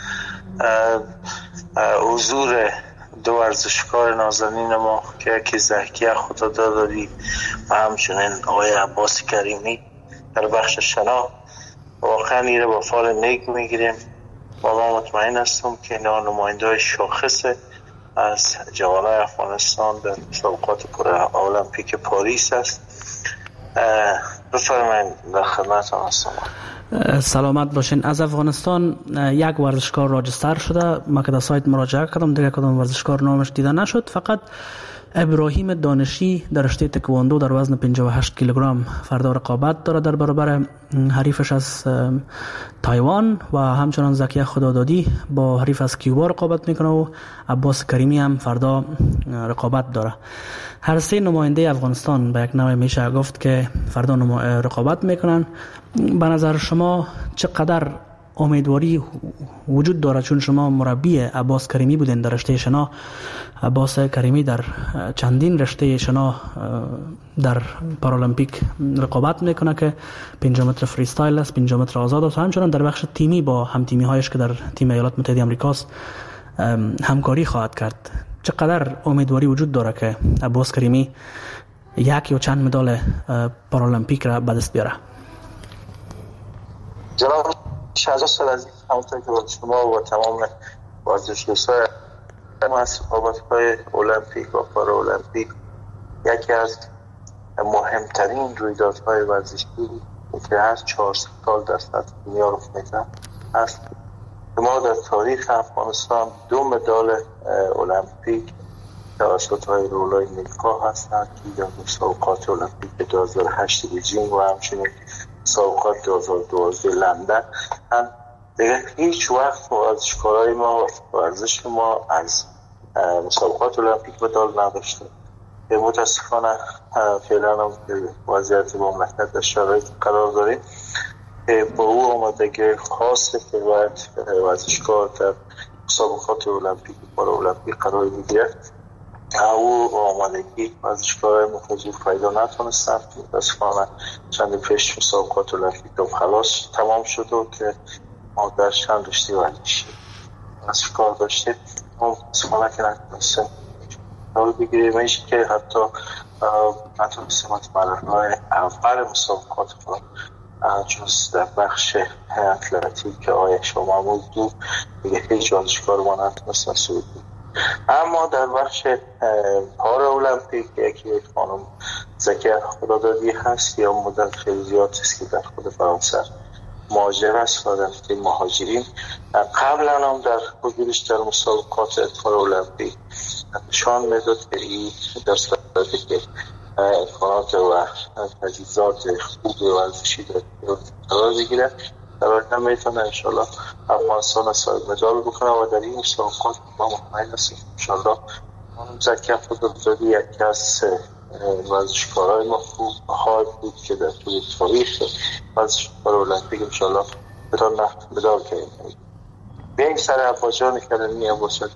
حضور دو ورزشکار نازنین ما که یکی زکیه خدادادی و همچنین آقای عباس کریمی در بخش شنا واقعا ایره با فال نیک میگیریم و ما مطمئن هستم که اینا نماینده شاخص از جوانای افغانستان در مسابقات پارالمپیک پاریس است. بفرمایید در خدمت هستم. سلامت باشین. از افغانستان یک ورزشکار راجستر شده، ما که در سایت مراجعه کردم دیگه کدام ورزشکار نامش دیده نشد، فقط ابراهیم دانشی در رشته تکواندو در وزن 58 کیلوگرم فردا رقابت داره در برابر حریفش از تایوان و همچنان زکیه خدادادی با حریف از کیوبا رقابت میکنه و عباس کریمی هم فردا رقابت داره. هر سه نماینده افغانستان به یک نوع میشه گفت که فردا رقابت میکنن. به نظر شما چقدر امیدواری وجود داره، چون شما مربی عباس کریمی بودین در رشته شنا؟ عباس کریمی در چندین رشته شنا در پارالمپیک رقابت میکنه که 5 متر فریستایل است، 5 متر آزاد است، همچنان در بخش تیمی با هم تیمی هایش که در تیم ایالات متحده آمریکاست همکاری خواهد کرد. چقدر امیدواری وجود داره که عباس کریمی یک یا چند مدال پارالمپیک را به دست بیاره؟ جناب شهزاد عزیز، همونطور که با شما و تمام ورزشکاران مسابقات‌های المپیک و پارالمپیک یکی از مهمترین رویدادهای ورزشی که هر 4 سال در سطح دنیا رخ میده است. ما در تاریخ افغانستان 2 مدال المپیک توسط های رولای نیلکا هستند که در مسابقات المپیک 2008 بیجینگ و همچنین مسابقات 2012 لندن هم دیگه هیچ وقت ورزشکارای ما و ورزش ما از مسابقات المپیک مدال نداشته. متاسفانه فعلا هم وضعیت مملکت در شرایط قرار داریم با او آمادگی خاص که باید ورزشکار در مسابقات المپیک و پارالمپیک قرار بگیرد. او آمادگی ورزشکارای حضور پیدا نتونستند. متاسفانه چند پیش مسابقات المپیک خلاص تمام شد و که ما در چند رشته ورزشی ورزشکار داشتیم متاسفانه که نتونستیم قرار بگیریم. ایش که حتی نتونستیم از مرحله اول مسابقات جز در بخش اتلتیک که آقای شما موضوع دیگه هیچ ورزشکار ما نتونستن صعود بود. اما در بخش پارالمپیک یکی خانم زکیه خدادادی هست یا مدت خیلی زیاد است که در خود فرانسه مهاجر است و در تیم مهاجرین قبلا هم در حضورش در مسابقات پارالمپیک نشان میداد که این در صورتی که امکانات و تجهیزات خوب ورزشی قرار بگیره در آینده میتونه انشالله افغانستان صاحب مدال بکنه و در این مسابقات ما مطمئن هستیم انشالله زکی افراد یکی از ورزشکارهای ما خوب خواهد بود که در طول تاریخ ورزشکار المپیک انشالله بتونه مدال کنیم. به این سر عباسجان کریمی هم باشد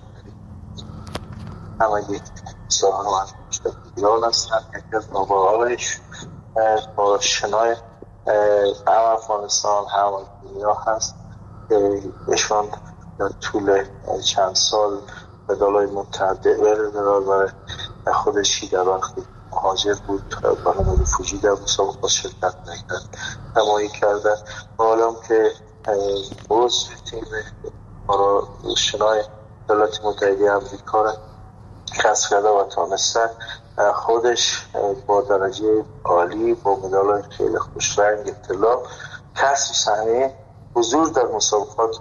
همگی ساهن و ایران هستن. یکی از نابغه‌هایش با شنای هم افغانستان هم دنیا هست که ایشان در طول چند سال مدال‌های متعدد برای خودشی در وقتی مهاجر بود برای رفوجی در مسابقات شرکت نکرد نمایی کرده و حالا که عضو تیم شنای ایالات متحده آمریکا را کسب کرده و تانسته خودش با درجه عالی با مدال خیلی خوش رنگ اطلاع کسب صحنه حضور در مسابقات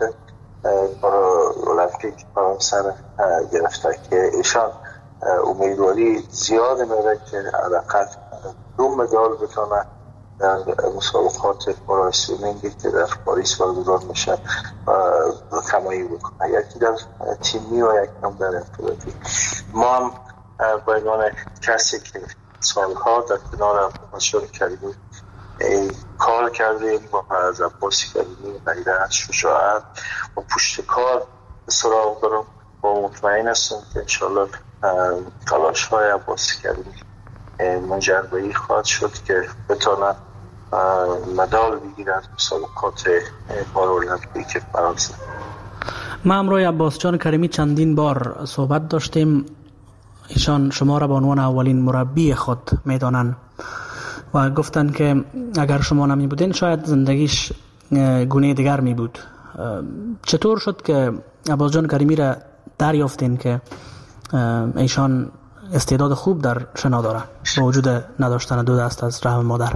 المپیک فرانسه گرفته که ایشان امیدواری زیاد میره که حداقل 2 مدال بتونه در مسابقات پاراسویمینگی که در پاریس برگزار میشه تمایی بکنه، یکی در تیمی و یکی هم در انفرادی. ما هم با عنوان کسی که سالها در کنار افغانستان کریمی کار کردیم با از عباس کریمی غیرت شجاعت و پشتکار سراغ دارم و مطمئن هستم که انشالله تلاش های عباس کریمی منجر به این خواهد شد که بتونه مدال بگیرن مسابقات پارالمپیک فرانسه. ما امروز عباس جان کریمی چندین بار صحبت داشتیم. ایشان شما را به عنوان اولین مربی خود میدانند و گفتن که اگر شما نمی بودین شاید زندگیش گونه دیگر می بود. چطور شد که عباس جان کریمی را دریافتین که ایشان استعداد خوب در شنا داره با وجود نداشتن 2 دست از رحم مادر؟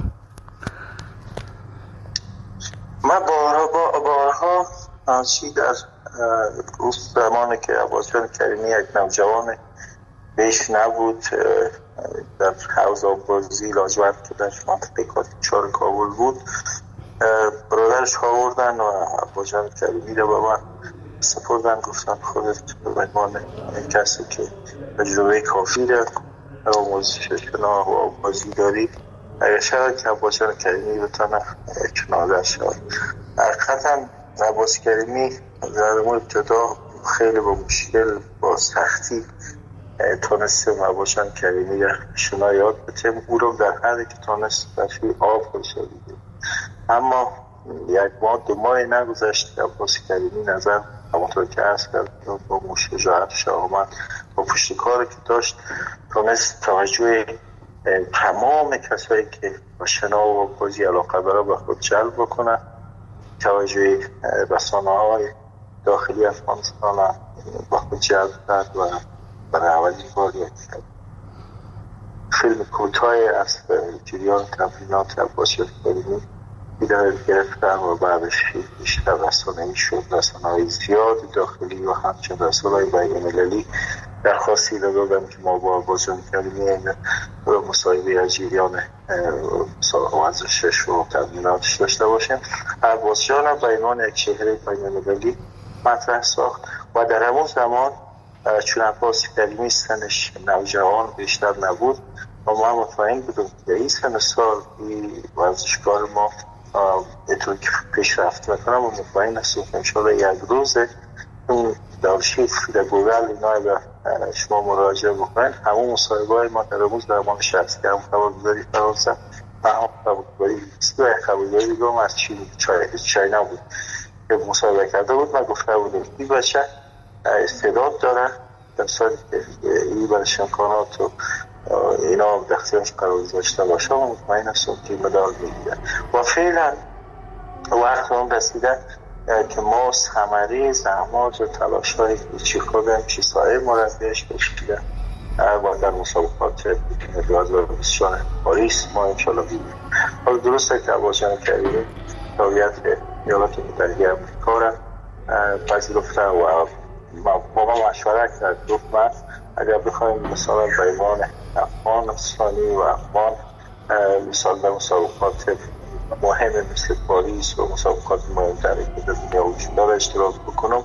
من بارها چی در روز زمانی که عباس جان کریمی یک نوجوان بیش نبود در حوض آبازی لاجورد که در منطقه کاتیچار کابل بود برادرش آوردن و عباس جان کریمی را به من سپردن، گفتن خودت به عنوان کسی که تجربه کافی را در آموزش شنا و آبازی داری اگر شاید که عباس جان کریمی بتونه کنار شد. حقیقتا عباس کریمی در ابتدا خیلی با مشکل با سختی تونستیم عباس جان کریمی را شنا یاد بتیم، او رو در حدی که تونست برشوی آب کنید، اما 1 ماه 2 ماه نگذشت که عباس کریمی نظر همونطور که عرض کرد با شجاعتش آمد با پشتکاری که داشت تونست توجه تمام کسایی که با شنا و بازی علاقه داره به خود جلب بکنه، توجه رسانه‌های داخلی افغانستان به خود جلب کرد و برای اولین بار یک فیلم کوتاهی از جریان تمرینات عباس جان کریمی دیدار گرفتن و بعدش بیشتر رسانه‌ای شد، رسانه‌های زیاد داخلی و همچنین رسانه‌های بین‌المللی درخواستی دادن که ما با عباس جان کریمی مصاحبه از جریان ورزشش و تمریناتش داشته باشیم. عباس جان به عنوان یک چهره بین‌المللی مطرح ساخت و در همون زمان چون عباس کریمی سنش نوجوان بیشتر نبود و ما مطمئن بودم که این سن سال ورزشکار ما اینطور که پیشرفت میکنم و مطمئن هستم که انشاءالله یک روز اون دارشیت در گوگل اینا به شما مراجعه بکنید. همون مصاحبه های ما در روز درمان شخص که هم خبرگزاری فرانسه و هم خبرگزاری دیگه هم از چاینا بود که مصاحبه کرده بود. من گفته بودم این بچه استعداد داره، در سالی که این برش امکانات و اینا در اختیارش قرار داشته باشه و مطمئن هستم که مدال میگیره و فعلا وقت هم رسیده که ما ثمره زحمات و تلاش های چی خودم چی سایر مربیش کشیده و در مسابقات 2024 پاریس ما انشالله بگیریم. حالا درسته که عباس جان کریمی تابعیت ایالات متحده آمریکا را پذیرفته و با ما مشورت کرد، گفت من اگر بخوایم مثلا بیمان افغانستانی و افغان مثال در مسابقات مهم مثل پاریس و مسابقات مهمتری که در دنیا وجود داره اشتراک بکنم،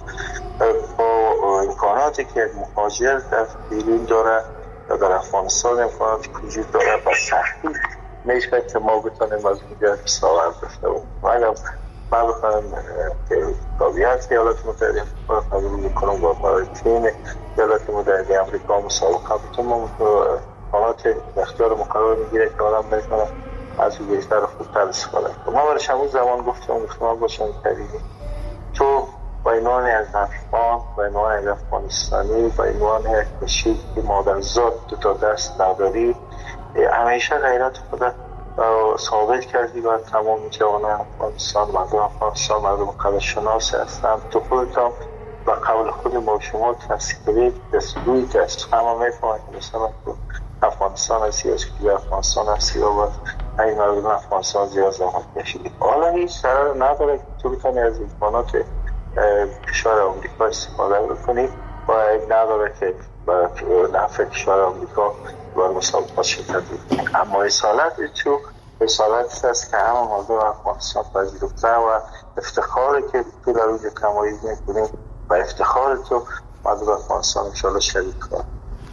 با امکاناتی که یک مهاجر در بیرون داره یا در افغانستان امکاناتی که وجود داره با سختی میشه که ما بتونیم از اینجا استفاده داشته باشیم. اگر من بخواهم که تابعیت ایالات متحده قبول بکنم با برای تیم ایالات متحده امریکا مسابقه بتونم امکانات اختیار مقرر میگیره که آدم میتونه از این بیشتر خوبتر استفاده کنم. ما برش همون زمان گفتم مطمئن باشم کریمی تو با عنوان از افغان، با عنوان از افغانستانی، با عنوان یک کشید که مادرزاد دو تا دست نداری، همیشه غیرت خود ثابت کردی و تمام جوانان افغانستان، مردم افغانستان مردم قدرشناس هستند. تو خودت هم و قول خود ما شما تصدیقی دستوری که از همه میفهمید مثلا تو افغانستان هستی از که افغانستان هستی و این مردم افغانستان زیاد زحمت کشیدی. حالا هیچ ضرر نداره که تو بتونی از امکانات کشور آمریکا استفاده بکنی و نداره که با نفع کشور آمریکا و مسابقات شرکت بکنی. اما رسالت تو رسالت است که همه مردم افغانستان پذیرفته و افتخاری که تو در اونجا کمایی میکنیم و افتخار تو مردم افغانستان انشاءالله شریک کنیم.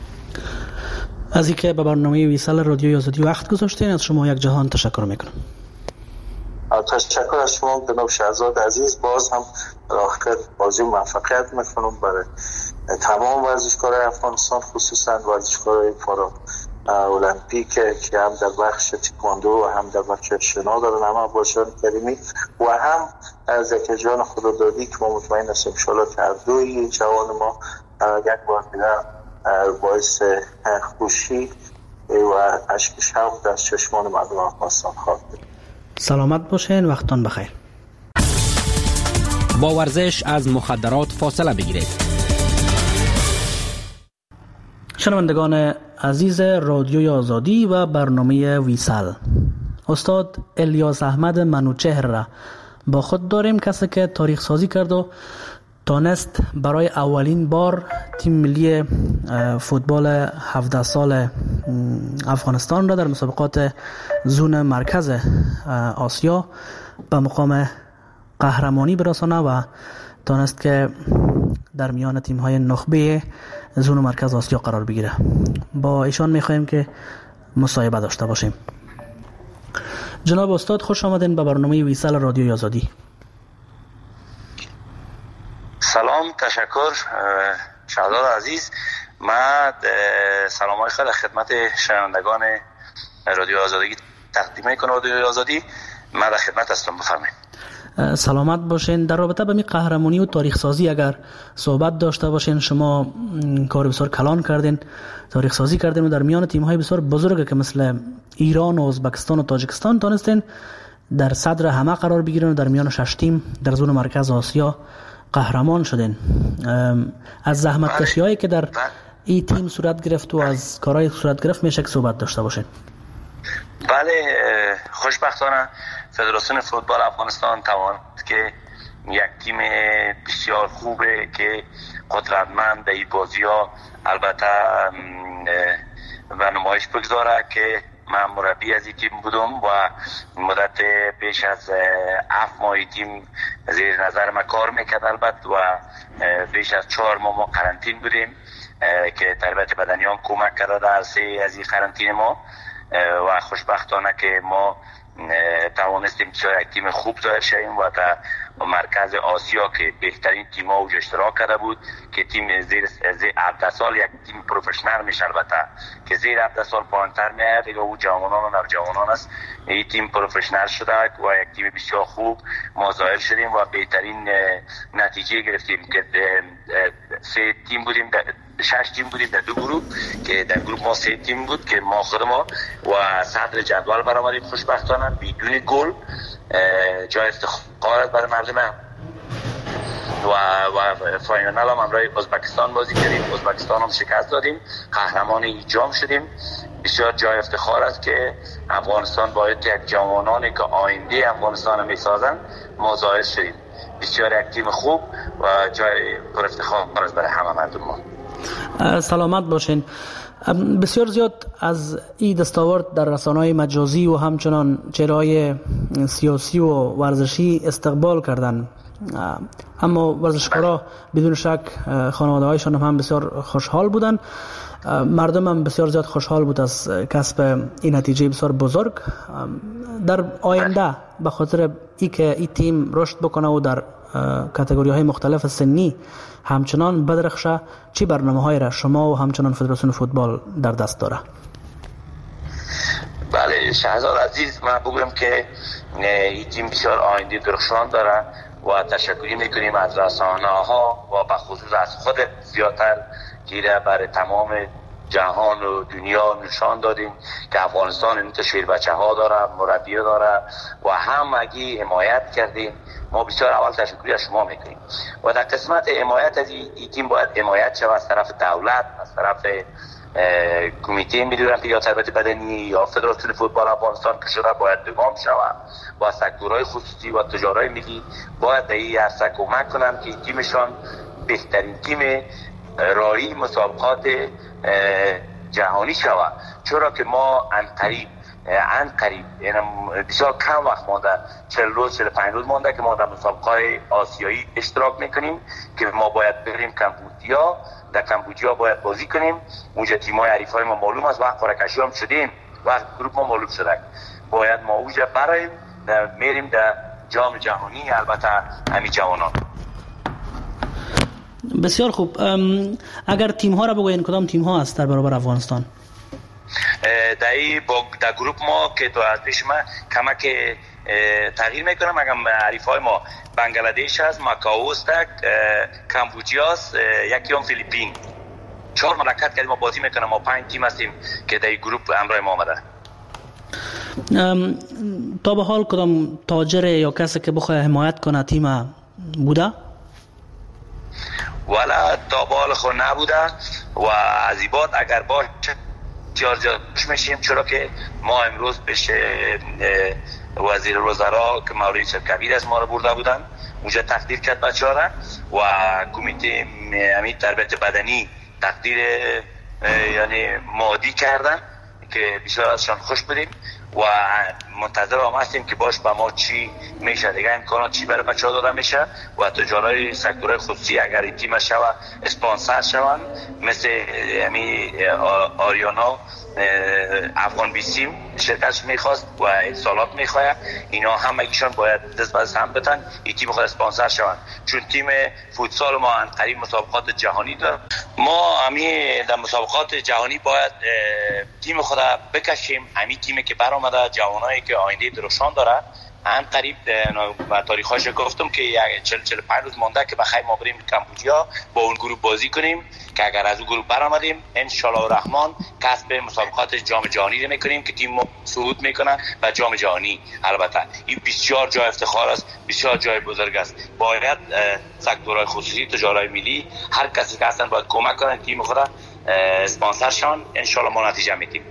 از اینکه به برنامه ویسال رادیوی آزادی وقت گذاشتین از شما یک جهان تشکر میکنم. تشکر از شما جناب شهزاد عزیز. باز هم راهکار بازی موفقیت میکنم برای تمام ورزشکارای افغانستان، خصوصا ورزشکارای پارا المپیک که هم در بخش تکواندو و هم در بخش شنا دارن، همه باشان کریمی و هم از جان خدادادی که ما مطمئن هستیم انشاءالله که هر دوی جوان ما یک بار دیگر باعث خوشی و اشک شوق در چشمان مردم افغانستان خواهد بود. سلامت باشین، وقتتان بخیر. با ورزش از مخدرات فاصله بگیرید. شنوندگان عزیز رادیوی آزادی و برنامه ویسال، استاد الیاس احمد منوچهر را با خود داریم، کسی که تاریخ سازی کرد و تانست برای اولین بار تیم ملی فوتبال 17 سال افغانستان را در مسابقات زون مرکز آسیا به مقام قهرمانی برسانه و تانست که در میان تیم‌های نخبه زون مرکز آسیا قرار بگیره. با ایشان می‌خوایم که مصاحبه داشته باشیم. جناب استاد خوش آمدین به برنامه ویسال رادیوی آزادی. سلام، تشکر شهزاد عزیز. من سلامای خیلی خدمت شنوندگان رادیو آزادی تقدیم میکنم. رادیو آزادی، من در خدمت هستم، بفرمایید. سلامت باشین. در رابطه با می قهرمانی و تاریخ سازی اگر صحبت داشته باشین، شما کار بسیار کلان کردین، تاریخ سازی کردین و در میان تیم های بسیار بزرگ که مثل ایران و ازبکستان و تاجیکستان تانستین در صدر همه قرار بگیرین و در میان 6 تیم در زون مرکز آسیا قهرمان شدین. از زحمت کشی هایی که در این تیم صورت گرفت و از کارهای صورت گرفت میشه که صحبت داشته باشین. بله، خوشبختانه فدراسیون فوتبال افغانستان تواند که یک تیم بسیار خوبه که قدرتمند در این بازی ها البته و نمایش بگذاره که من مربی از این تیم بودم و مدت بیش از 7 ماه تیم زیر نظر ما کار میکرد البته و بیش از 4 ماه ما قرنطین بودیم که تربیت بدنی هم کمک کرده در عرصه از این قرنطین ما و خوشبختانه که ما توانستیم که یک تیم خوب داشته شویم و در مرکز آسیا که بهترین تیم ها اشتراک کرده بود که تیم زیر 17 سال یک تیم پروفشنال میشه، البته که زیر 17 سال پایینتر میاد دیگه او جوانان و نوجوانان است. این تیم پروفشنال شده و یک تیم بسیار خوب ما ظاهر شدیم و بهترین نتیجه گرفتیم که 6 تیم بودیم در 2 گروه که در گروه ما 3 تیم بود که ما خود ما و صدر جدول برآمدیم خوشبختانه بدون گل، جای افتخار برای مردم و فاینال هم امروز ازبکستان بازی کردیم، ازبکستان هم شکست دادیم، قهرمان جام شدیم. بسیار جای افتخار است که افغانستان باید یک جوانانی که آینده افغانستان میسازن ما ظاهر شدیم. بسیار یک تیم خوب و جای پر افتخار است برای همه مردم ما. سلامت باشین. بسیار زیاد از این دستاورد در رسانه‌های مجازی و همچنان چهره‌های سیاسی و ورزشی استقبال کردن، اما ورزشکارا بدون شک خانواده‌هایشان هم بسیار خوشحال بودند. مردم هم بسیار زیاد خوشحال بود از کسب این نتیجه بسیار بزرگ. در آینده به خاطر اینکه این تیم رشد بکنه و در کاتگوری‌های مختلف سنی همچنان بدرخشه، چی برنامه‌هایی را شما و همچنان فدراسیون فوتبال در دست داره؟ بله شهزاد عزیز، من بگویم که این تیم بسیار آینده درخشان داره و تشکری میکنیم از رسانه‌ها و به خصوص از خود زیادتر که برای تمام جهان و دنیا نشان دادیم که افغانستان این تشویر بچه ها داره، مربی داره و همگی حمایت کردیم. ما بسیار اول تشکری از شما میکنیم و در قسمت حمایت از این تیم باید حمایت شود از طرف دولت، از طرف کمیته ملی المپیک تربیت بدنی یا فدراسیون فوتبال افغانستان که شده باید دوام شود و سکتورهای خصوصی و تجارای ملی باید در این عرصه کمک کنند که تیمشان بهترین تیم راهی مسابقات جهانی شود، چرا که ما ان قریب بسیار کم وقت مانده، 40 روز 45 روز مانده که ما در مسابقات آسیایی اشتراک میکنیم که ما باید بریم کمبودیا. در کمبودیا باید بازی کنیم. اونجا تیم‌های حریفای ما معلوم است، وقت قرعه‌کشی هم شدیم، وقت گروه ما معلوم شده، باید ما اونجا برایم میریم در جام جهانی، البته همین جوانان. بسیار خوب. اگر تیم ها را بگوین کدام تیم ها است در برابر افغانستان؟ در گروه ما که تو از پیش من کمک تغییر میکنم، اگر حریفای ما بنگلادش است، ماکائو است، کمبودیا است، یکی هم فیلیپین. 4 مرکت کردیم ما بازی میکنم. ما 5 تیم هستیم که در گروه همراه ما آمده. تا به حال کدام تاجر یا کسی که بخواد حمایت کنه تیم بوده؟ ولی تا بال خود نبوده و از این بعد اگر باشه جارجاش میشیم، چرا که ما امروز پیش وزیر وزرا که مولوی کبیر از ما رو برده بودن، اونجا تقدیر کرد بچه ها را و کمیته امید تربیت بدنی تقدیر یعنی مادی کردن که بسیار ازشان خوش بودیم و منتظر هم هستیم که باش با ما چی میشه، دیگه امکانات چی برای بچه ها داده میشه و تجارای سکتورهای خصوصی اگر این تیم شوه اسپانسر شوند مثل آریانا افغان بیسیم شرکتش میخواست و اتصالات میخواه، اینا همگیشان باید دست به دست هم بتن این تیم خود اسپانسر شوند، چون تیم فوتسال ما قریب مسابقات جهانی داره. ما همین در مسابقات جهانی باید تیم خود بکشیم، همین تیمی که برآمده، جوانایی که آینده درخشان داره. ان قریب و تاریخش گفتم که 40-45 روز مونده که بخیر ما بریم کمبودیا با اون گروه بازی کنیم که اگر از اون گروه برآمدیم ان شاء الله الرحمن کسب مسابقات جام جهانی رو میکنیم که تیم صعود میکنه و جام جهانی. البته این بسیار جای افتخار است، بسیار جای بزرگ است. باید سکتورهای خصوصی، تجارای ملی، هر کسی که هستن باید کمک کنن تیم خود اسپانسر شون، ان شاء الله ما نتیجه میگیریم.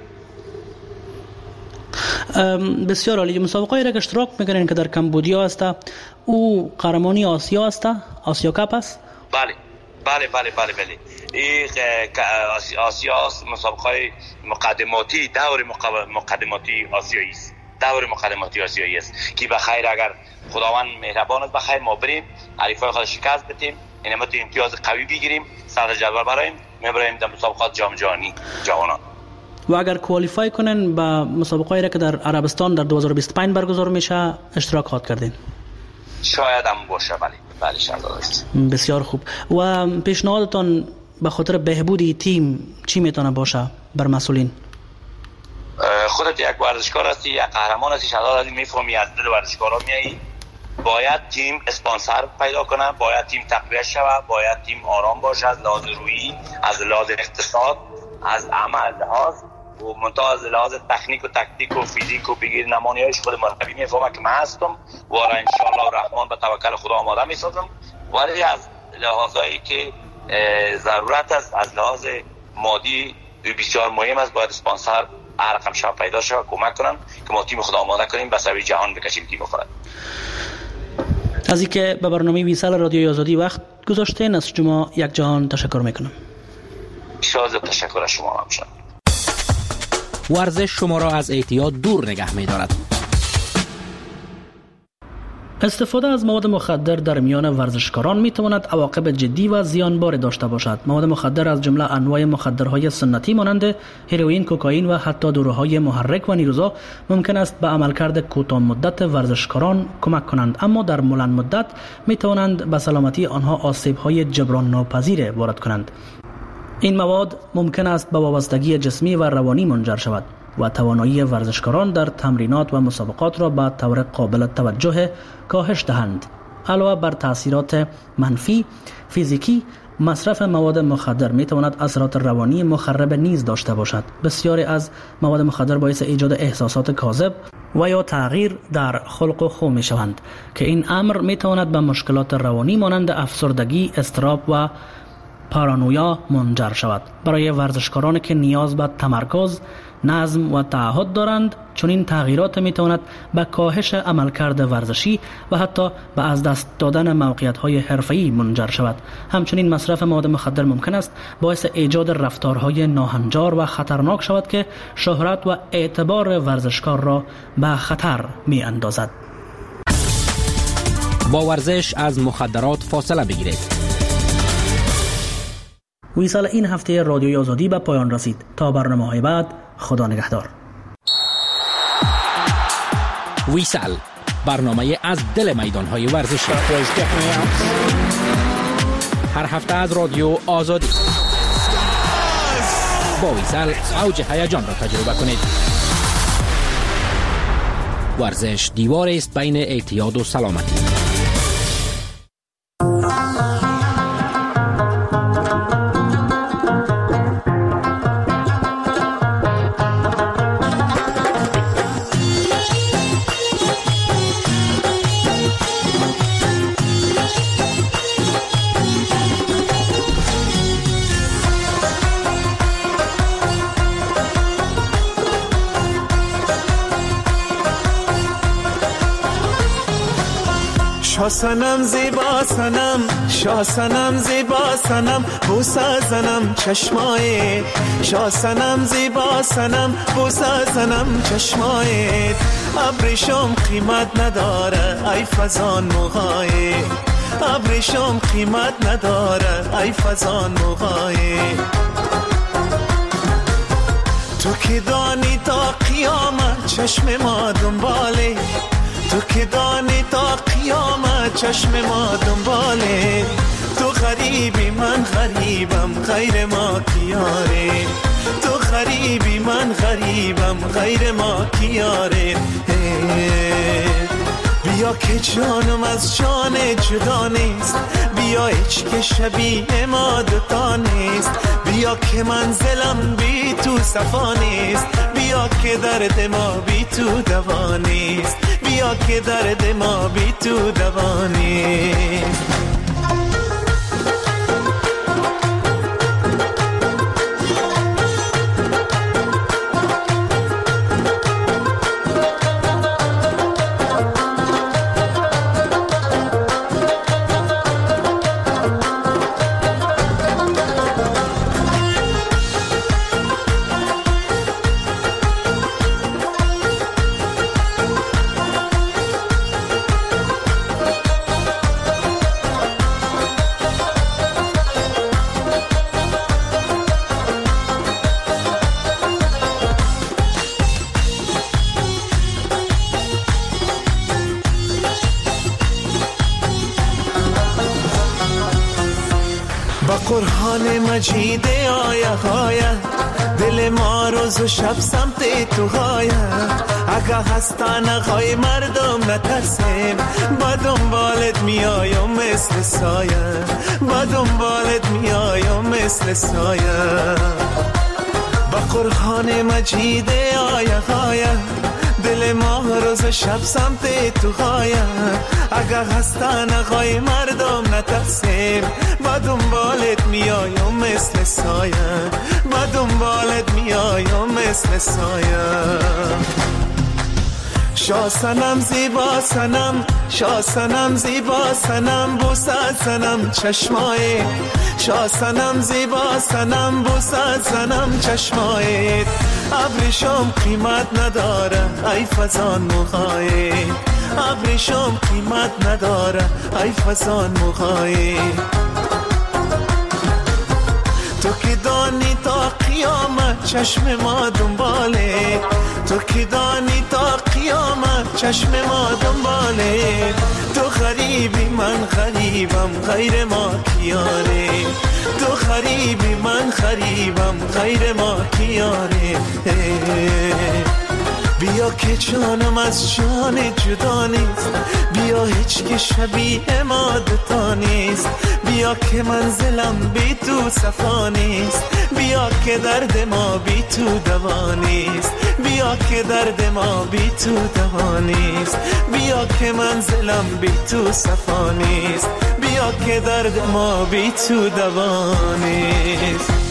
بسیار عالی. مسابقه را که اشتراک میکنین که در کمبودیا است، او قهرمانی آسیا است، آسیا کاپ است؟ بله. این آسیا است، مسابقه مقدماتی، دور مقدماتی آسیایی است. دور مقدماتی آسیایی است که بخیر اگر خداوند مهربان است بخیر ما بریم حریفای خود شکست بدیم، اینما تو امتیاز قوی بگیریم، صدر جدول برایم میبریم در مسابقات جام جهانی جوانان. و اگر کوالیفای کنن به مسابقه‌ای را که در عربستان در 2025 برگزار میشه اشتراک خواهد کردین؟ شاید هم باشه. بله شهزاده است. بسیار خوب. و پیشنهادتان به خاطر بهبودی تیم چی میتونه باشه بر مسئولین؟ خودت یک ورزشکار هستی، یک قهرمان هستی شهزاده، میفهمی از دل ورزشکارا میایی. باید تیم اسپانسر پیدا کنه، باید تیم تقویت شود، باید تیم آرام باشه از لحاظ روحی، از لحاظ اقتصاد، از عمل لحاظ و منتها از لحاظ تکنیک و تکتیک و فیزیک و بگیر نمانی‌هایش خود مربی میفهمه که من هستم و را ان شاء الله الرحمن به توکل خدا آماده میسازم. ولی از لحاظایی که ضرورت است از لحاظ مادی بسیار مهم است، باید اسپانسر هر رقم شب پیدا شود کمک کنن که ما تیم خدا آماده کنیم به سوی جهان بکشیم تیم خود. از اینکه به برنامه ویسال رادیوی آزادی وقت گذاشتین از شما یک جهان تشکر میکنم. بسیار زیاد تشکر از شما همشان. ورزش شما را از اعتیاد دور نگه می دارد. استفاده از مواد مخدر در میان ورزشکاران می تواند عواقب جدی و زیانبار داشته باشد. مواد مخدر از جمله انواع مخدرهای سنتی مانند هروئین، کوکائین و حتی داروهای محرک و نیروزا ممکن است به عملکرد کوتاه مدت ورزشکاران کمک کنند، اما در بلند مدت می توانند به سلامتی آنها آسیب‌های جبران ناپذیر وارد کنند. این مواد ممکن است به وابستگی جسمی و روانی منجر شود و توانایی ورزشکاران در تمرینات و مسابقات را به طور قابل توجه کاهش دهند. علاوه بر تأثیرات منفی فیزیکی، مصرف مواد مخدر می تواند اثرات روانی مخرب نیز داشته باشد. بسیاری از مواد مخدر باعث ایجاد احساسات کاذب و یا تغییر در خلق و خو می شوند که این امر می تواند به مشکلات روانی مانند افسردگی، اضطراب و پارانویا منجر شود. برای ورزشکاران که نیاز به تمرکز، نظم و تعهد دارند، چون این تغییرات می تواند به کاهش عملکرد ورزشی و حتی به از دست دادن موقعیت‌های حرفه‌ای منجر شود. همچنین مصرف مواد مخدر ممکن است باعث ایجاد رفتارهای ناهنجار و خطرناک شود که شهرت و اعتبار ورزشکار را به خطر می اندازد. با ورزش از مخدرات فاصله بگیرید. ویسال این هفته رادیوی آزادی به پایان رسید. تا برنامه‌های بعد، خدا نگهدار. ویسال، برنامه از دل میدان‌های ورزشی. هر هفته از رادیو آزادی. با ویسال اوج هیجان را تجربه کنید. ورزش دیواری است بین اعتیاد و سلامتی. شاسنم زیبا سنم، شاسنم زیبا سنم، بوسه زنم چشمایت. شاسنم زیبا سنم، بوسه زنم چشمایت. ابریشم قیمت نداره ای فزان موهایت. ابریشم قیمت نداره ای فزان موهایت. تو که دانی تا قیامت چشم ما دنباله. تو که دانی تا قیامت چشم ما دنباله. تو غریبی من غریبم غیر ما کیاره. تو غریبی من غریبم غیر ما کیاره. بیا که جانم از جان جدا نیست. بیا هیچ که شبیه ما دوتا نیست. بیا که منزلم بی تو صفا نیست. بیا که درد ما بی تو دوا نیست. بیا که درد ما بی تو دوا نیست. قرآن مجید آیه آیه دل ما روز و شب سمت تو های. اگه هستن خواهی مردم نترسیم. با دنبالت میایم مثل سایه. با دنبالت میایم مثل سایه. با قرآن مجید آیه آیه دل ما روز شب سمت تو های. اگه هستن خواهی مردم نترسیم. با دنبالت میایم مثل سایه. با دنبالت میایم مثل سایه. شاه صنم زیبا صنم، شاه صنم زیبا صنم، بوسه صنم چشمای، شاه صنم زیبا صنم، بوسه صنم چشمای. ابریشم قیمت نداره ای فزان موهای، ابریشم قیمت نداره ای فزان موهای. تو که دانی تا قیامت چشم ما دنباله، تو که دانی تا قیامت چشم ما دنباله. تو غریبی من غریبم غیر ما کیاره، تو غریبی من غریبم غیر ما کیاره. بیا که جانم از جان جدا نیست، بیا هیچ که شبیه ما دوتا نیست. بیا که منزلم بی تو صفا نیست، بیا که درد ما بی تو دوا نیست، بیا که درد ما بی تو دوا نیست. بیا که منزلم بی تو صفا نیست، بیا که درد ما بی تو دوا نیست.